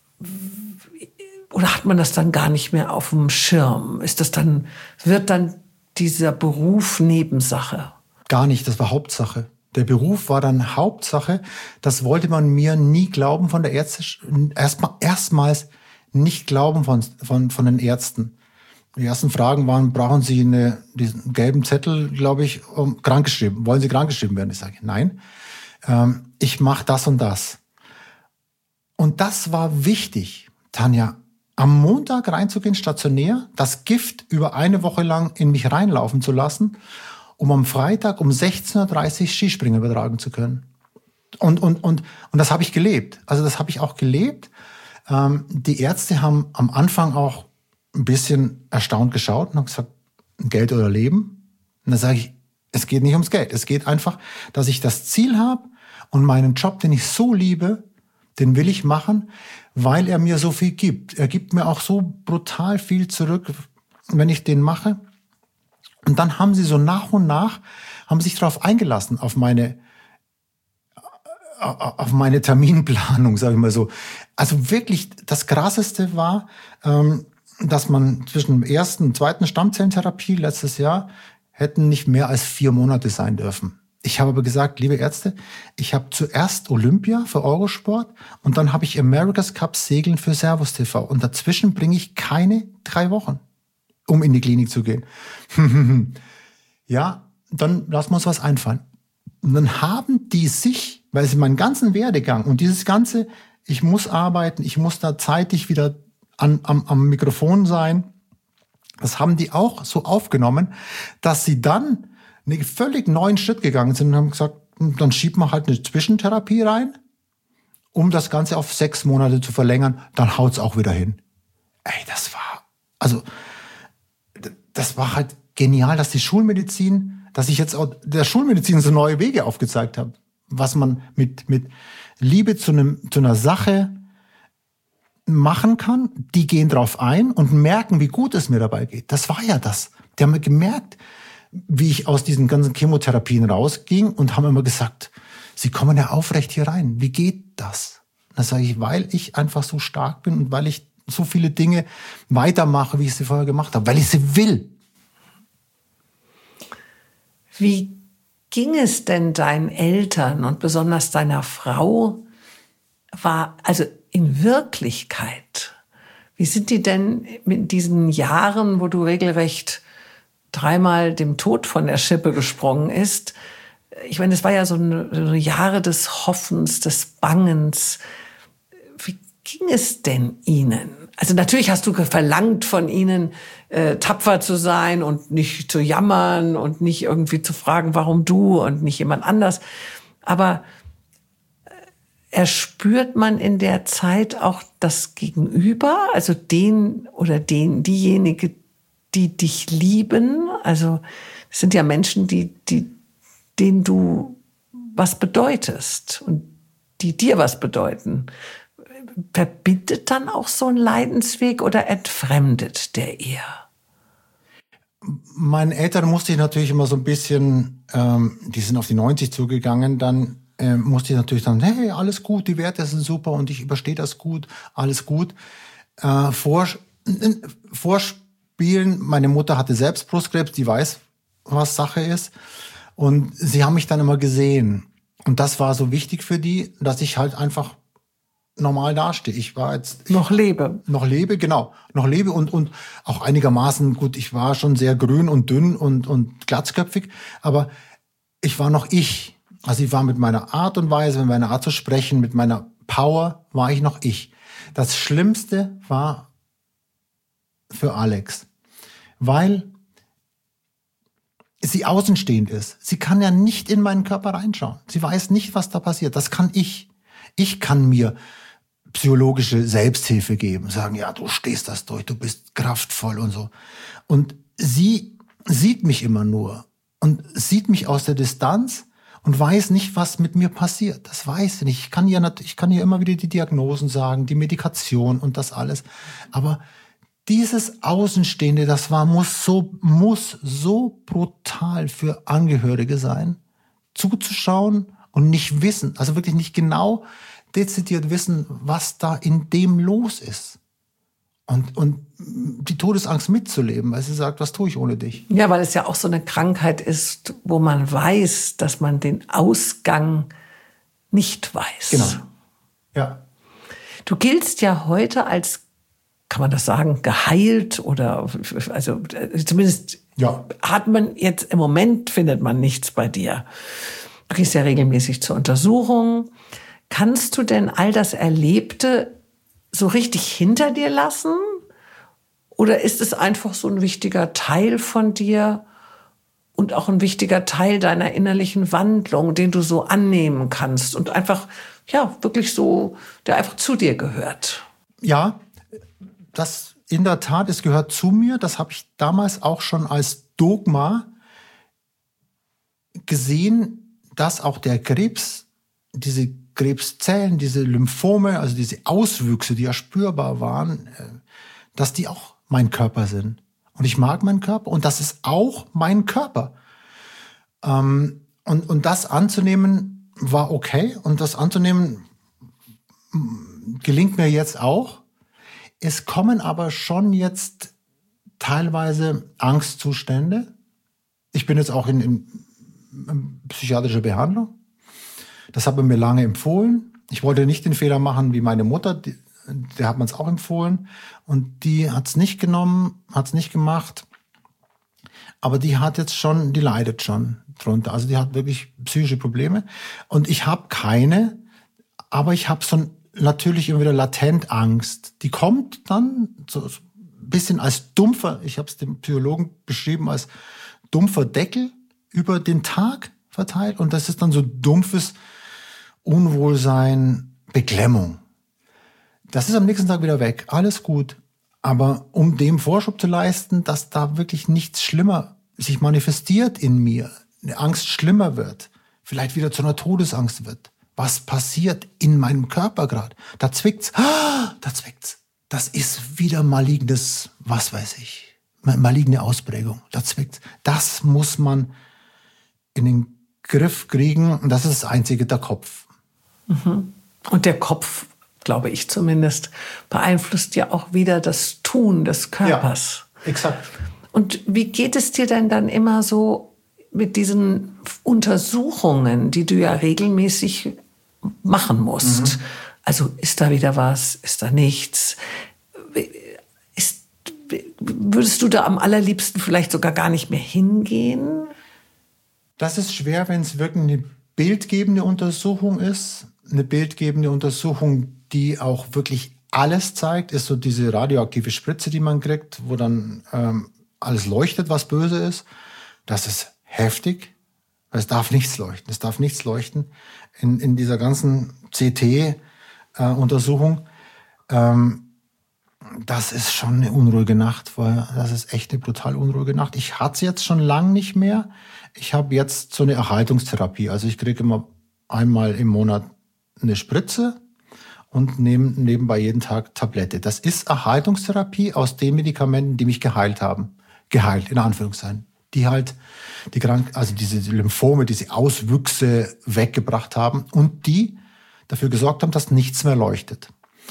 oder hat man das dann gar nicht mehr auf dem Schirm? Ist das dann, wird dann dieser Beruf Nebensache? Gar nicht, das war Hauptsache. Der Beruf war dann Hauptsache. Das wollte man mir nie glauben von der Ärzte, erstmal, erstmals nicht glauben von, von, von den Ärzten. Die ersten Fragen waren, brauchen Sie eine, diesen gelben Zettel, glaube ich, um krankgeschrieben? Wollen Sie krankgeschrieben werden? Ich sage, nein, ähm, ich mache das und das. Und das war wichtig, Tanja, am Montag reinzugehen, stationär, das Gift über eine Woche lang in mich reinlaufen zu lassen, um am Freitag um sechzehn Uhr dreißig Skispringen übertragen zu können. Und, und, und, und das habe ich gelebt. Also das habe ich auch gelebt. Ähm, die Ärzte haben am Anfang auch ein bisschen erstaunt geschaut und haben gesagt, Geld oder Leben? Und dann sage ich, es geht nicht ums Geld. Es geht einfach, dass ich das Ziel habe und meinen Job, den ich so liebe, den will ich machen, weil er mir so viel gibt. Er gibt mir auch so brutal viel zurück, wenn ich den mache. Und dann haben sie so nach und nach, haben sich darauf eingelassen, auf meine, auf meine Terminplanung, sage ich mal so. Also wirklich, das Krasseste war, dass man zwischen dem ersten und zweiten Stammzellentherapie letztes Jahr hätten nicht mehr als vier Monate sein dürfen. Ich habe aber gesagt, liebe Ärzte, ich habe zuerst Olympia für Eurosport und dann habe ich America's Cup Segeln für Servus T V. Und dazwischen bringe ich keine drei Wochen, um in die Klinik zu gehen. Ja, dann lassen wir uns was einfallen. Und dann haben die sich, weil sie meinen ganzen Werdegang und dieses ganze, ich muss arbeiten, ich muss da zeitig wieder an, am, am Mikrofon sein, das haben die auch so aufgenommen, dass sie dann einen völlig neuen Schritt gegangen sind und haben gesagt, dann schiebt man halt eine Zwischentherapie rein, um das Ganze auf sechs Monate zu verlängern, dann haut's auch wieder hin. Ey, das war, also, das war halt genial, dass die Schulmedizin, dass ich jetzt auch der Schulmedizin so neue Wege aufgezeigt habe, was man mit, mit Liebe zu einem, zu einer Sache machen kann. Die gehen drauf ein und merken, wie gut es mir dabei geht. Das war ja das. Die haben gemerkt, wie ich aus diesen ganzen Chemotherapien rausging und haben immer gesagt, Sie kommen ja aufrecht hier rein. Wie geht das? Da sage ich, weil ich einfach so stark bin und weil ich so viele Dinge weitermache, wie ich sie vorher gemacht habe, weil ich sie will. Wie ging es denn deinen Eltern und besonders deiner Frau, war, also in Wirklichkeit, wie sind die denn mit diesen Jahren, wo du regelrecht dreimal dem Tod von der Schippe gesprungen ist? Ich meine, es war ja so eine, so eine Jahre des Hoffens, des Bangens. Wie ging es denn Ihnen? Also natürlich hast du verlangt von ihnen, äh, tapfer zu sein und nicht zu jammern und nicht irgendwie zu fragen, warum du und nicht jemand anders. Aber erspürt man in der Zeit auch das Gegenüber, also den oder den, diejenige, die dich lieben? Also es sind ja Menschen, die, die, denen du was bedeutest und die dir was bedeuten. Verbindet dann auch so ein Leidensweg oder entfremdet der eher? Meinen Eltern musste ich natürlich immer so ein bisschen, ähm, die sind auf die neunzig zugegangen, dann ähm, musste ich natürlich sagen, hey, alles gut, die Werte sind super und ich überstehe das gut, alles gut. Äh, vor, äh, vorspielen, meine Mutter hatte selbst Brustkrebs, die weiß, was Sache ist. Und sie haben mich dann immer gesehen. Und das war so wichtig für die, dass ich halt einfach normal dastehe. Ich war jetzt... Noch lebe. Noch lebe, genau. Noch lebe und, und auch einigermaßen, gut, ich war schon sehr grün und dünn und, und glatzköpfig, aber ich war noch ich. Also ich war mit meiner Art und Weise, mit meiner Art zu sprechen, mit meiner Power, war ich noch ich. Das Schlimmste war für Alex, weil sie außenstehend ist. Sie kann ja nicht in meinen Körper reinschauen. Sie weiß nicht, was da passiert. Das kann ich. Ich kann mir psychologische Selbsthilfe geben, sagen, ja, du stehst das durch, du bist kraftvoll und so. Und sie sieht mich immer nur und sieht mich aus der Distanz und weiß nicht, was mit mir passiert. Das weiß sie nicht. Ich kann ihr, ich kann ihr immer wieder die Diagnosen sagen, die Medikation und das alles. Aber dieses Außenstehende, das war, muss so, muss so brutal für Angehörige sein, zuzuschauen und nicht wissen, also wirklich nicht genau dezidiert wissen, was da in dem los ist. Und, und die Todesangst mitzuleben, weil sie sagt, was tue ich ohne dich? Ja, weil es ja auch so eine Krankheit ist, wo man weiß, dass man den Ausgang nicht weiß. Genau. Ja. Du giltst ja heute als, kann man das sagen, geheilt oder, also zumindest ja. Hat man jetzt, im Moment findet man nichts bei dir. Du gehst ja regelmäßig zur Untersuchung. Kannst du denn all das Erlebte so richtig hinter dir lassen? Oder ist es einfach so ein wichtiger Teil von dir und auch ein wichtiger Teil deiner innerlichen Wandlung, den du so annehmen kannst und einfach, ja, wirklich so, der einfach zu dir gehört? Ja, das in der Tat, es gehört zu mir. Das habe ich damals auch schon als Dogma gesehen, dass auch der Krebs, diese Krebszellen, diese Lymphome, also diese Auswüchse, die ja spürbar waren, dass die auch mein Körper sind. Und ich mag meinen Körper und das ist auch mein Körper. Und, und das anzunehmen war okay und das anzunehmen gelingt mir jetzt auch. Es kommen aber schon jetzt teilweise Angstzustände. Ich bin jetzt auch in, in, in psychiatrischer Behandlung. Das hat man mir lange empfohlen. Ich wollte nicht den Fehler machen wie meine Mutter, die, der hat man es auch empfohlen. Und die hat es nicht genommen, hat es nicht gemacht. Aber die hat jetzt schon, die leidet schon drunter. Also die hat wirklich psychische Probleme. Und ich habe keine, aber ich habe so ein, natürlich immer wieder latent Angst. Die kommt dann so ein bisschen als dumpfer, ich habe es dem Psychologen beschrieben, als dumpfer Deckel über den Tag verteilt. Und das ist dann so dumpfes Unwohlsein, Beklemmung. Das ist am nächsten Tag wieder weg. Alles gut. Aber um dem Vorschub zu leisten, dass da wirklich nichts schlimmer sich manifestiert in mir, eine Angst schlimmer wird, vielleicht wieder zu einer Todesangst wird. Was passiert in meinem Körper gerade? Da zwickt's. Ah, da zwickt's. Das ist wieder malignes, was weiß ich, maligne Ausprägung. Da zwickt's. Das muss man in den Griff kriegen. Und das ist das Einzige, der Kopf. Mhm. Und der Kopf, glaube ich zumindest, beeinflusst ja auch wieder das Tun des Körpers. Ja, exakt. Und wie geht es dir denn dann immer so mit diesen Untersuchungen, die du ja regelmäßig machen musst? Mhm. Also ist da wieder was, ist da nichts? Ist, würdest du da am allerliebsten vielleicht sogar gar nicht mehr hingehen? Das ist schwer, wenn es wirklich eine bildgebende Untersuchung ist. Eine bildgebende Untersuchung, die auch wirklich alles zeigt, ist so diese radioaktive Spritze, die man kriegt, wo dann ähm, alles leuchtet, was böse ist. Das ist heftig. Es darf nichts leuchten. Es darf nichts leuchten in, in dieser ganzen C T-Untersuchung. Ähm, das ist schon eine unruhige Nacht, weil das ist echt eine brutal unruhige Nacht. Ich hatte es jetzt schon lang nicht mehr. Ich habe jetzt so eine Erhaltungstherapie. Also ich kriege immer einmal im Monat eine Spritze und neben, nebenbei jeden Tag Tablette. Das ist Erhaltungstherapie aus den Medikamenten, die mich geheilt haben. Geheilt, in Anführungszeichen. Die halt die Krank also diese Lymphome, diese Auswüchse weggebracht haben und die dafür gesorgt haben, dass nichts mehr leuchtet.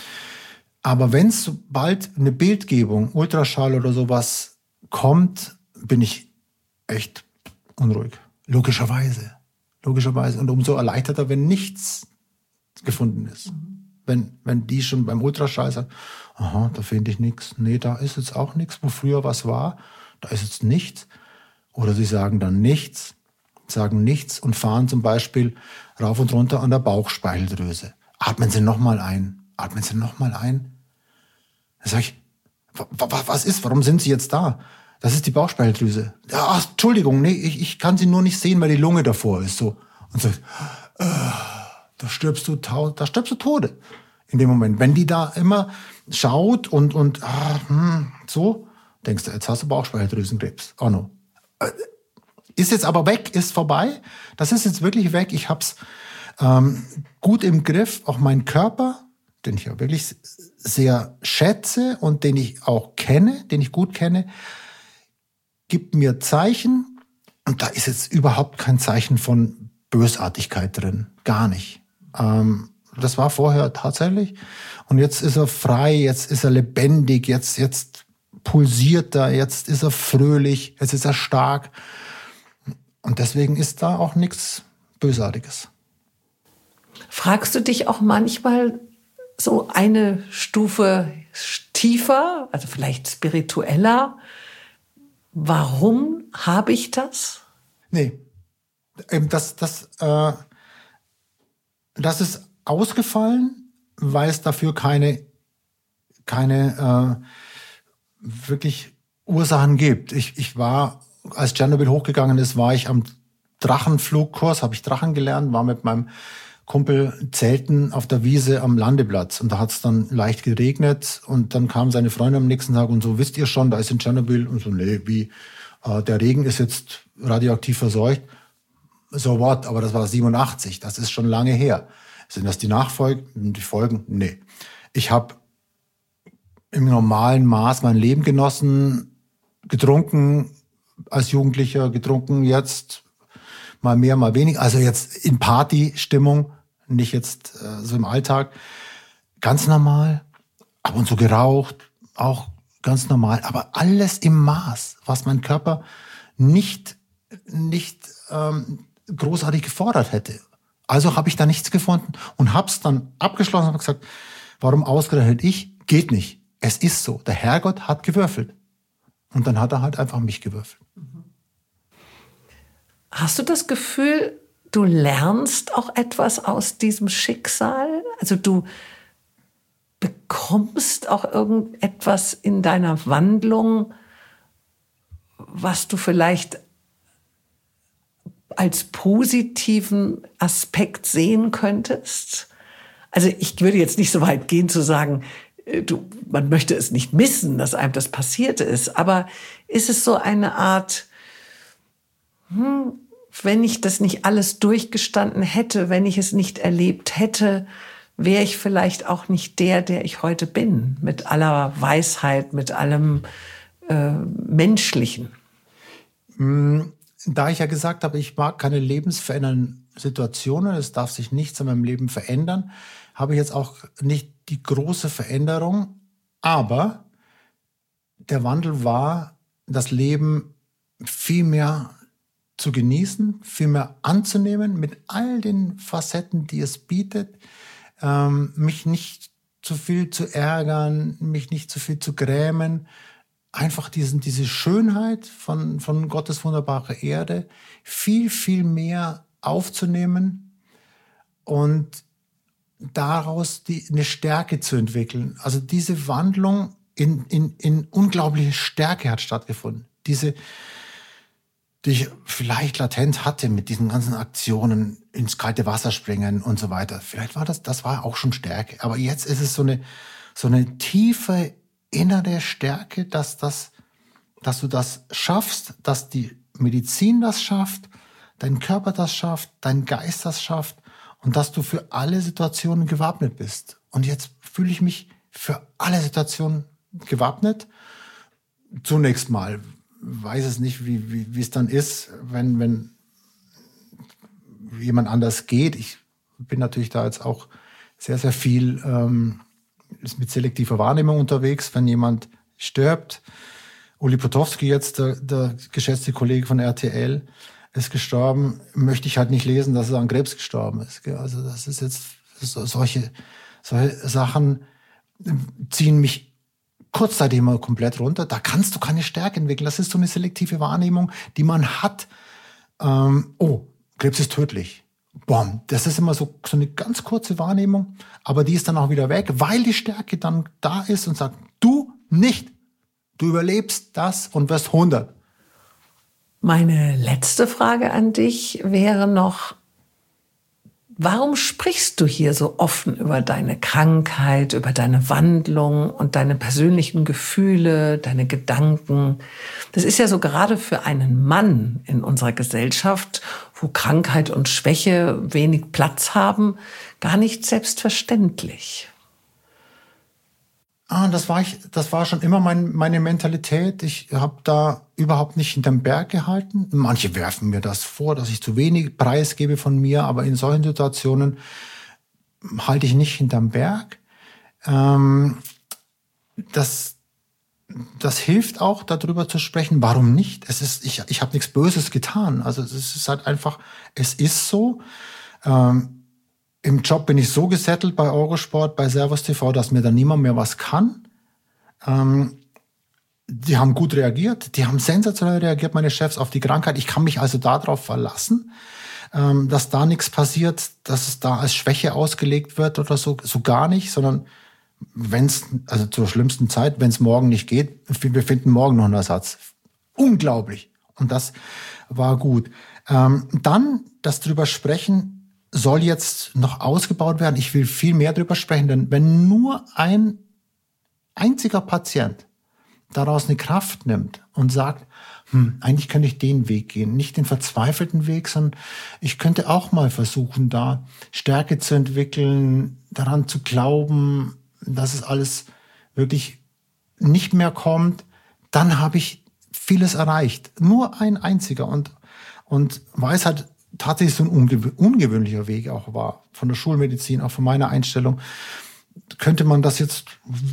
Aber wenn es sobald eine Bildgebung, Ultraschall oder sowas kommt, bin ich echt unruhig. Logischerweise. Logischerweise. Und umso erleichterter, wenn nichts gefunden ist. Wenn, wenn die schon beim Ultraschall sagen, aha, da finde ich nichts. Nee, da ist jetzt auch nichts, wo früher was war. Da ist jetzt nichts. Oder sie sagen dann nichts, sagen nichts und fahren zum Beispiel rauf und runter an der Bauchspeicheldrüse. Atmen Sie nochmal ein. Atmen Sie nochmal ein. Dann sage ich, was ist? Warum sind Sie jetzt da? Das ist die Bauchspeicheldrüse. Ja, ach, Entschuldigung, nee, ich, ich kann Sie nur nicht sehen, weil die Lunge davor ist. So. Und so, äh, da stirbst du, da stirbst du Tode in dem Moment. Wenn die da immer schaut und, und ah, hm, so, denkst du, jetzt hast du Bauchspeicheldrüsenkrebs. Oh no. Ist jetzt aber weg, ist vorbei. Das ist jetzt wirklich weg. Ich hab's ähm, gut im Griff. Auch mein Körper, den ich ja wirklich sehr schätze und den ich auch kenne, den ich gut kenne, gibt mir Zeichen. Und da ist jetzt überhaupt kein Zeichen von Bösartigkeit drin. Gar nicht. Ähm, das war vorher tatsächlich. Und jetzt ist er frei, jetzt ist er lebendig, jetzt, jetzt pulsiert er, jetzt ist er fröhlich, jetzt ist er stark. Und deswegen ist da auch nichts Bösartiges. Fragst du dich auch manchmal so eine Stufe tiefer, also vielleicht spiritueller, warum habe ich das? Nee, das, das, äh, das ist ausgefallen, weil es dafür keine, keine äh, wirklich Ursachen gibt. Ich, ich war, als Tschernobyl hochgegangen ist, war ich am Drachenflugkurs, habe ich Drachen gelernt, war mit meinem Kumpel zelten auf der Wiese am Landeplatz. Und da hat es dann leicht geregnet und dann kam seine Freundin am nächsten Tag und so, wisst ihr schon, da ist in Tschernobyl und so, nee, wie, äh, der Regen ist jetzt radioaktiv verseucht. So what, aber das war siebenundachtzig, das ist schon lange her. Sind das die Nachfolgen, die Folgen? Nee. Ich habe im normalen Maß mein Leben genossen, getrunken als Jugendlicher, getrunken jetzt mal mehr, mal weniger. Also jetzt in Partystimmung, nicht jetzt äh, so im Alltag. Ganz normal, ab und zu geraucht, auch ganz normal. Aber alles im Maß, was mein Körper nicht, nicht ähm, großartig gefordert hätte. Also habe ich da nichts gefunden und habe es dann abgeschlossen und gesagt, warum ausgerechnet ich? Geht nicht. Es ist so. Der Herrgott hat gewürfelt. Und dann hat er halt einfach mich gewürfelt. Hast du das Gefühl, du lernst auch etwas aus diesem Schicksal? Also du bekommst auch irgendetwas in deiner Wandlung, was du vielleicht als positiven Aspekt sehen könntest? Also ich würde jetzt nicht so weit gehen zu sagen, du, man möchte es nicht missen, dass einem das passiert ist. Aber ist es so eine Art, hm, wenn ich das nicht alles durchgestanden hätte, wenn ich es nicht erlebt hätte, wäre ich vielleicht auch nicht der, der ich heute bin, mit aller Weisheit, mit allem äh, Menschlichen. Da ich ja gesagt habe, ich mag keine lebensverändernden Situationen, es darf sich nichts in meinem Leben verändern, habe ich jetzt auch nicht die große Veränderung, aber der Wandel war, das Leben viel mehr zu genießen, viel mehr anzunehmen mit all den Facetten, die es bietet, ähm, mich nicht zu viel zu ärgern, mich nicht zu viel zu grämen. Einfach diesen, diese Schönheit von, von Gottes wunderbarer Erde viel, viel mehr aufzunehmen und daraus die, eine Stärke zu entwickeln. Also diese Wandlung in, in, in unglaubliche Stärke hat stattgefunden. Diese, die ich vielleicht latent hatte mit diesen ganzen Aktionen, ins kalte Wasser springen und so weiter. Vielleicht war das, das war auch schon Stärke. Aber jetzt ist es so eine, so eine tiefe innere Stärke, dass das, dass du das schaffst, dass die Medizin das schafft, dein Körper das schafft, dein Geist das schafft und dass du für alle Situationen gewappnet bist. Und jetzt fühle ich mich für alle Situationen gewappnet. Zunächst mal weiß es nicht, wie, wie, wie es dann ist, wenn, wenn jemand anders geht. Ich bin natürlich da jetzt auch sehr, sehr viel ähm, ist mit selektiver Wahrnehmung unterwegs, wenn jemand stirbt. Uli Potowski, jetzt der, der geschätzte Kollege von R T L, ist gestorben, möchte ich halt nicht lesen, dass er an Krebs gestorben ist. Also das ist jetzt, solche, solche Sachen ziehen mich kurzzeitig mal komplett runter. Da kannst du keine Stärke entwickeln. Das ist so eine selektive Wahrnehmung, die man hat. Ähm, oh, Krebs ist tödlich. Boom. Das ist immer so, so eine ganz kurze Wahrnehmung, aber die ist dann auch wieder weg, weil die Stärke dann da ist und sagt, du nicht. Du überlebst das und wirst hundert. Meine letzte Frage an dich wäre noch, warum sprichst du hier so offen über deine Krankheit, über deine Wandlung und deine persönlichen Gefühle, deine Gedanken? Das ist ja so gerade für einen Mann in unserer Gesellschaft, wo Krankheit und Schwäche wenig Platz haben, gar nicht selbstverständlich. Ah, das war ich, das war schon immer mein, meine Mentalität. Ich habe da überhaupt nicht hinterm Berg gehalten. Manche werfen mir das vor, dass ich zu wenig preisgebe von mir, aber in solchen Situationen halte ich nicht hinterm Berg. Ähm, das, das hilft auch, darüber zu sprechen. Warum nicht? Es ist, ich, ich habe nichts Böses getan. Also es ist halt einfach, es ist so. Ähm, Im Job bin ich so gesettelt bei Eurosport, bei Servus T V, dass mir da niemand mehr was kann. Ähm, die haben gut reagiert, die haben sensationell reagiert, meine Chefs, auf die Krankheit. Ich kann mich also darauf verlassen, ähm, dass da nichts passiert, dass es da als Schwäche ausgelegt wird oder so, so gar nicht, sondern wenn es, also zur schlimmsten Zeit, wenn es morgen nicht geht, wir finden morgen noch einen Ersatz. Unglaublich. Und das war gut. Ähm, dann das drüber sprechen, soll jetzt noch ausgebaut werden. Ich will viel mehr drüber sprechen, denn wenn nur ein einziger Patient daraus eine Kraft nimmt und sagt, hm, eigentlich könnte ich den Weg gehen, nicht den verzweifelten Weg, sondern ich könnte auch mal versuchen, da Stärke zu entwickeln, daran zu glauben, dass es alles wirklich nicht mehr kommt, dann habe ich vieles erreicht. Nur ein einziger und, und weiß halt, tatsächlich so ein ungew- ungewöhnlicher Weg auch war, von der Schulmedizin, auch von meiner Einstellung, könnte man das jetzt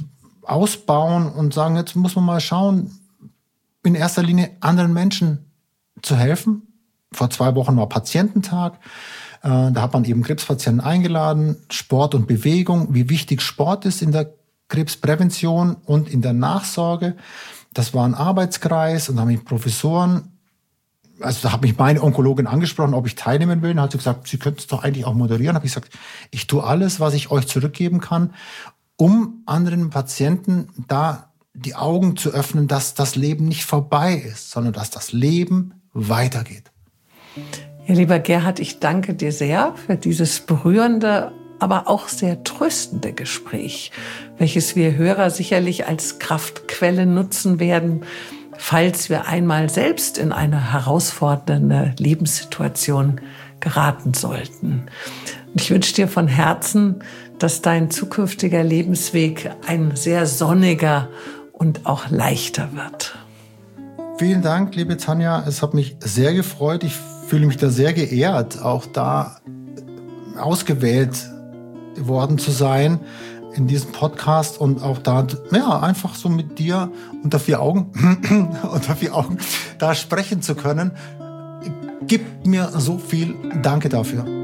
ausbauen und sagen, jetzt muss man mal schauen, in erster Linie anderen Menschen zu helfen. Vor zwei Wochen war Patiententag, äh, da hat man eben Krebspatienten eingeladen, Sport und Bewegung, wie wichtig Sport ist in der Krebsprävention und in der Nachsorge. Das war ein Arbeitskreis und da haben mich Professoren, also da hat mich meine Onkologin angesprochen, ob ich teilnehmen will. Dann hat sie gesagt, Sie könnten es doch eigentlich auch moderieren. Da habe ich gesagt, ich tue alles, was ich euch zurückgeben kann, um anderen Patienten da die Augen zu öffnen, dass das Leben nicht vorbei ist, sondern dass das Leben weitergeht. Ja, lieber Gerhard, ich danke dir sehr für dieses berührende, aber auch sehr tröstende Gespräch, welches wir Hörer sicherlich als Kraftquelle nutzen werden, falls wir einmal selbst in eine herausfordernde Lebenssituation geraten sollten. Und ich wünsche dir von Herzen, dass dein zukünftiger Lebensweg ein sehr sonniger und auch leichter wird. Vielen Dank, liebe Tanja. Es hat mich sehr gefreut. Ich fühle mich da sehr geehrt, auch da ausgewählt worden zu sein in diesem Podcast und auch da, ja, einfach so mit dir unter vier Augen, unter vier Augen da sprechen zu können, gibt mir so viel. Danke dafür.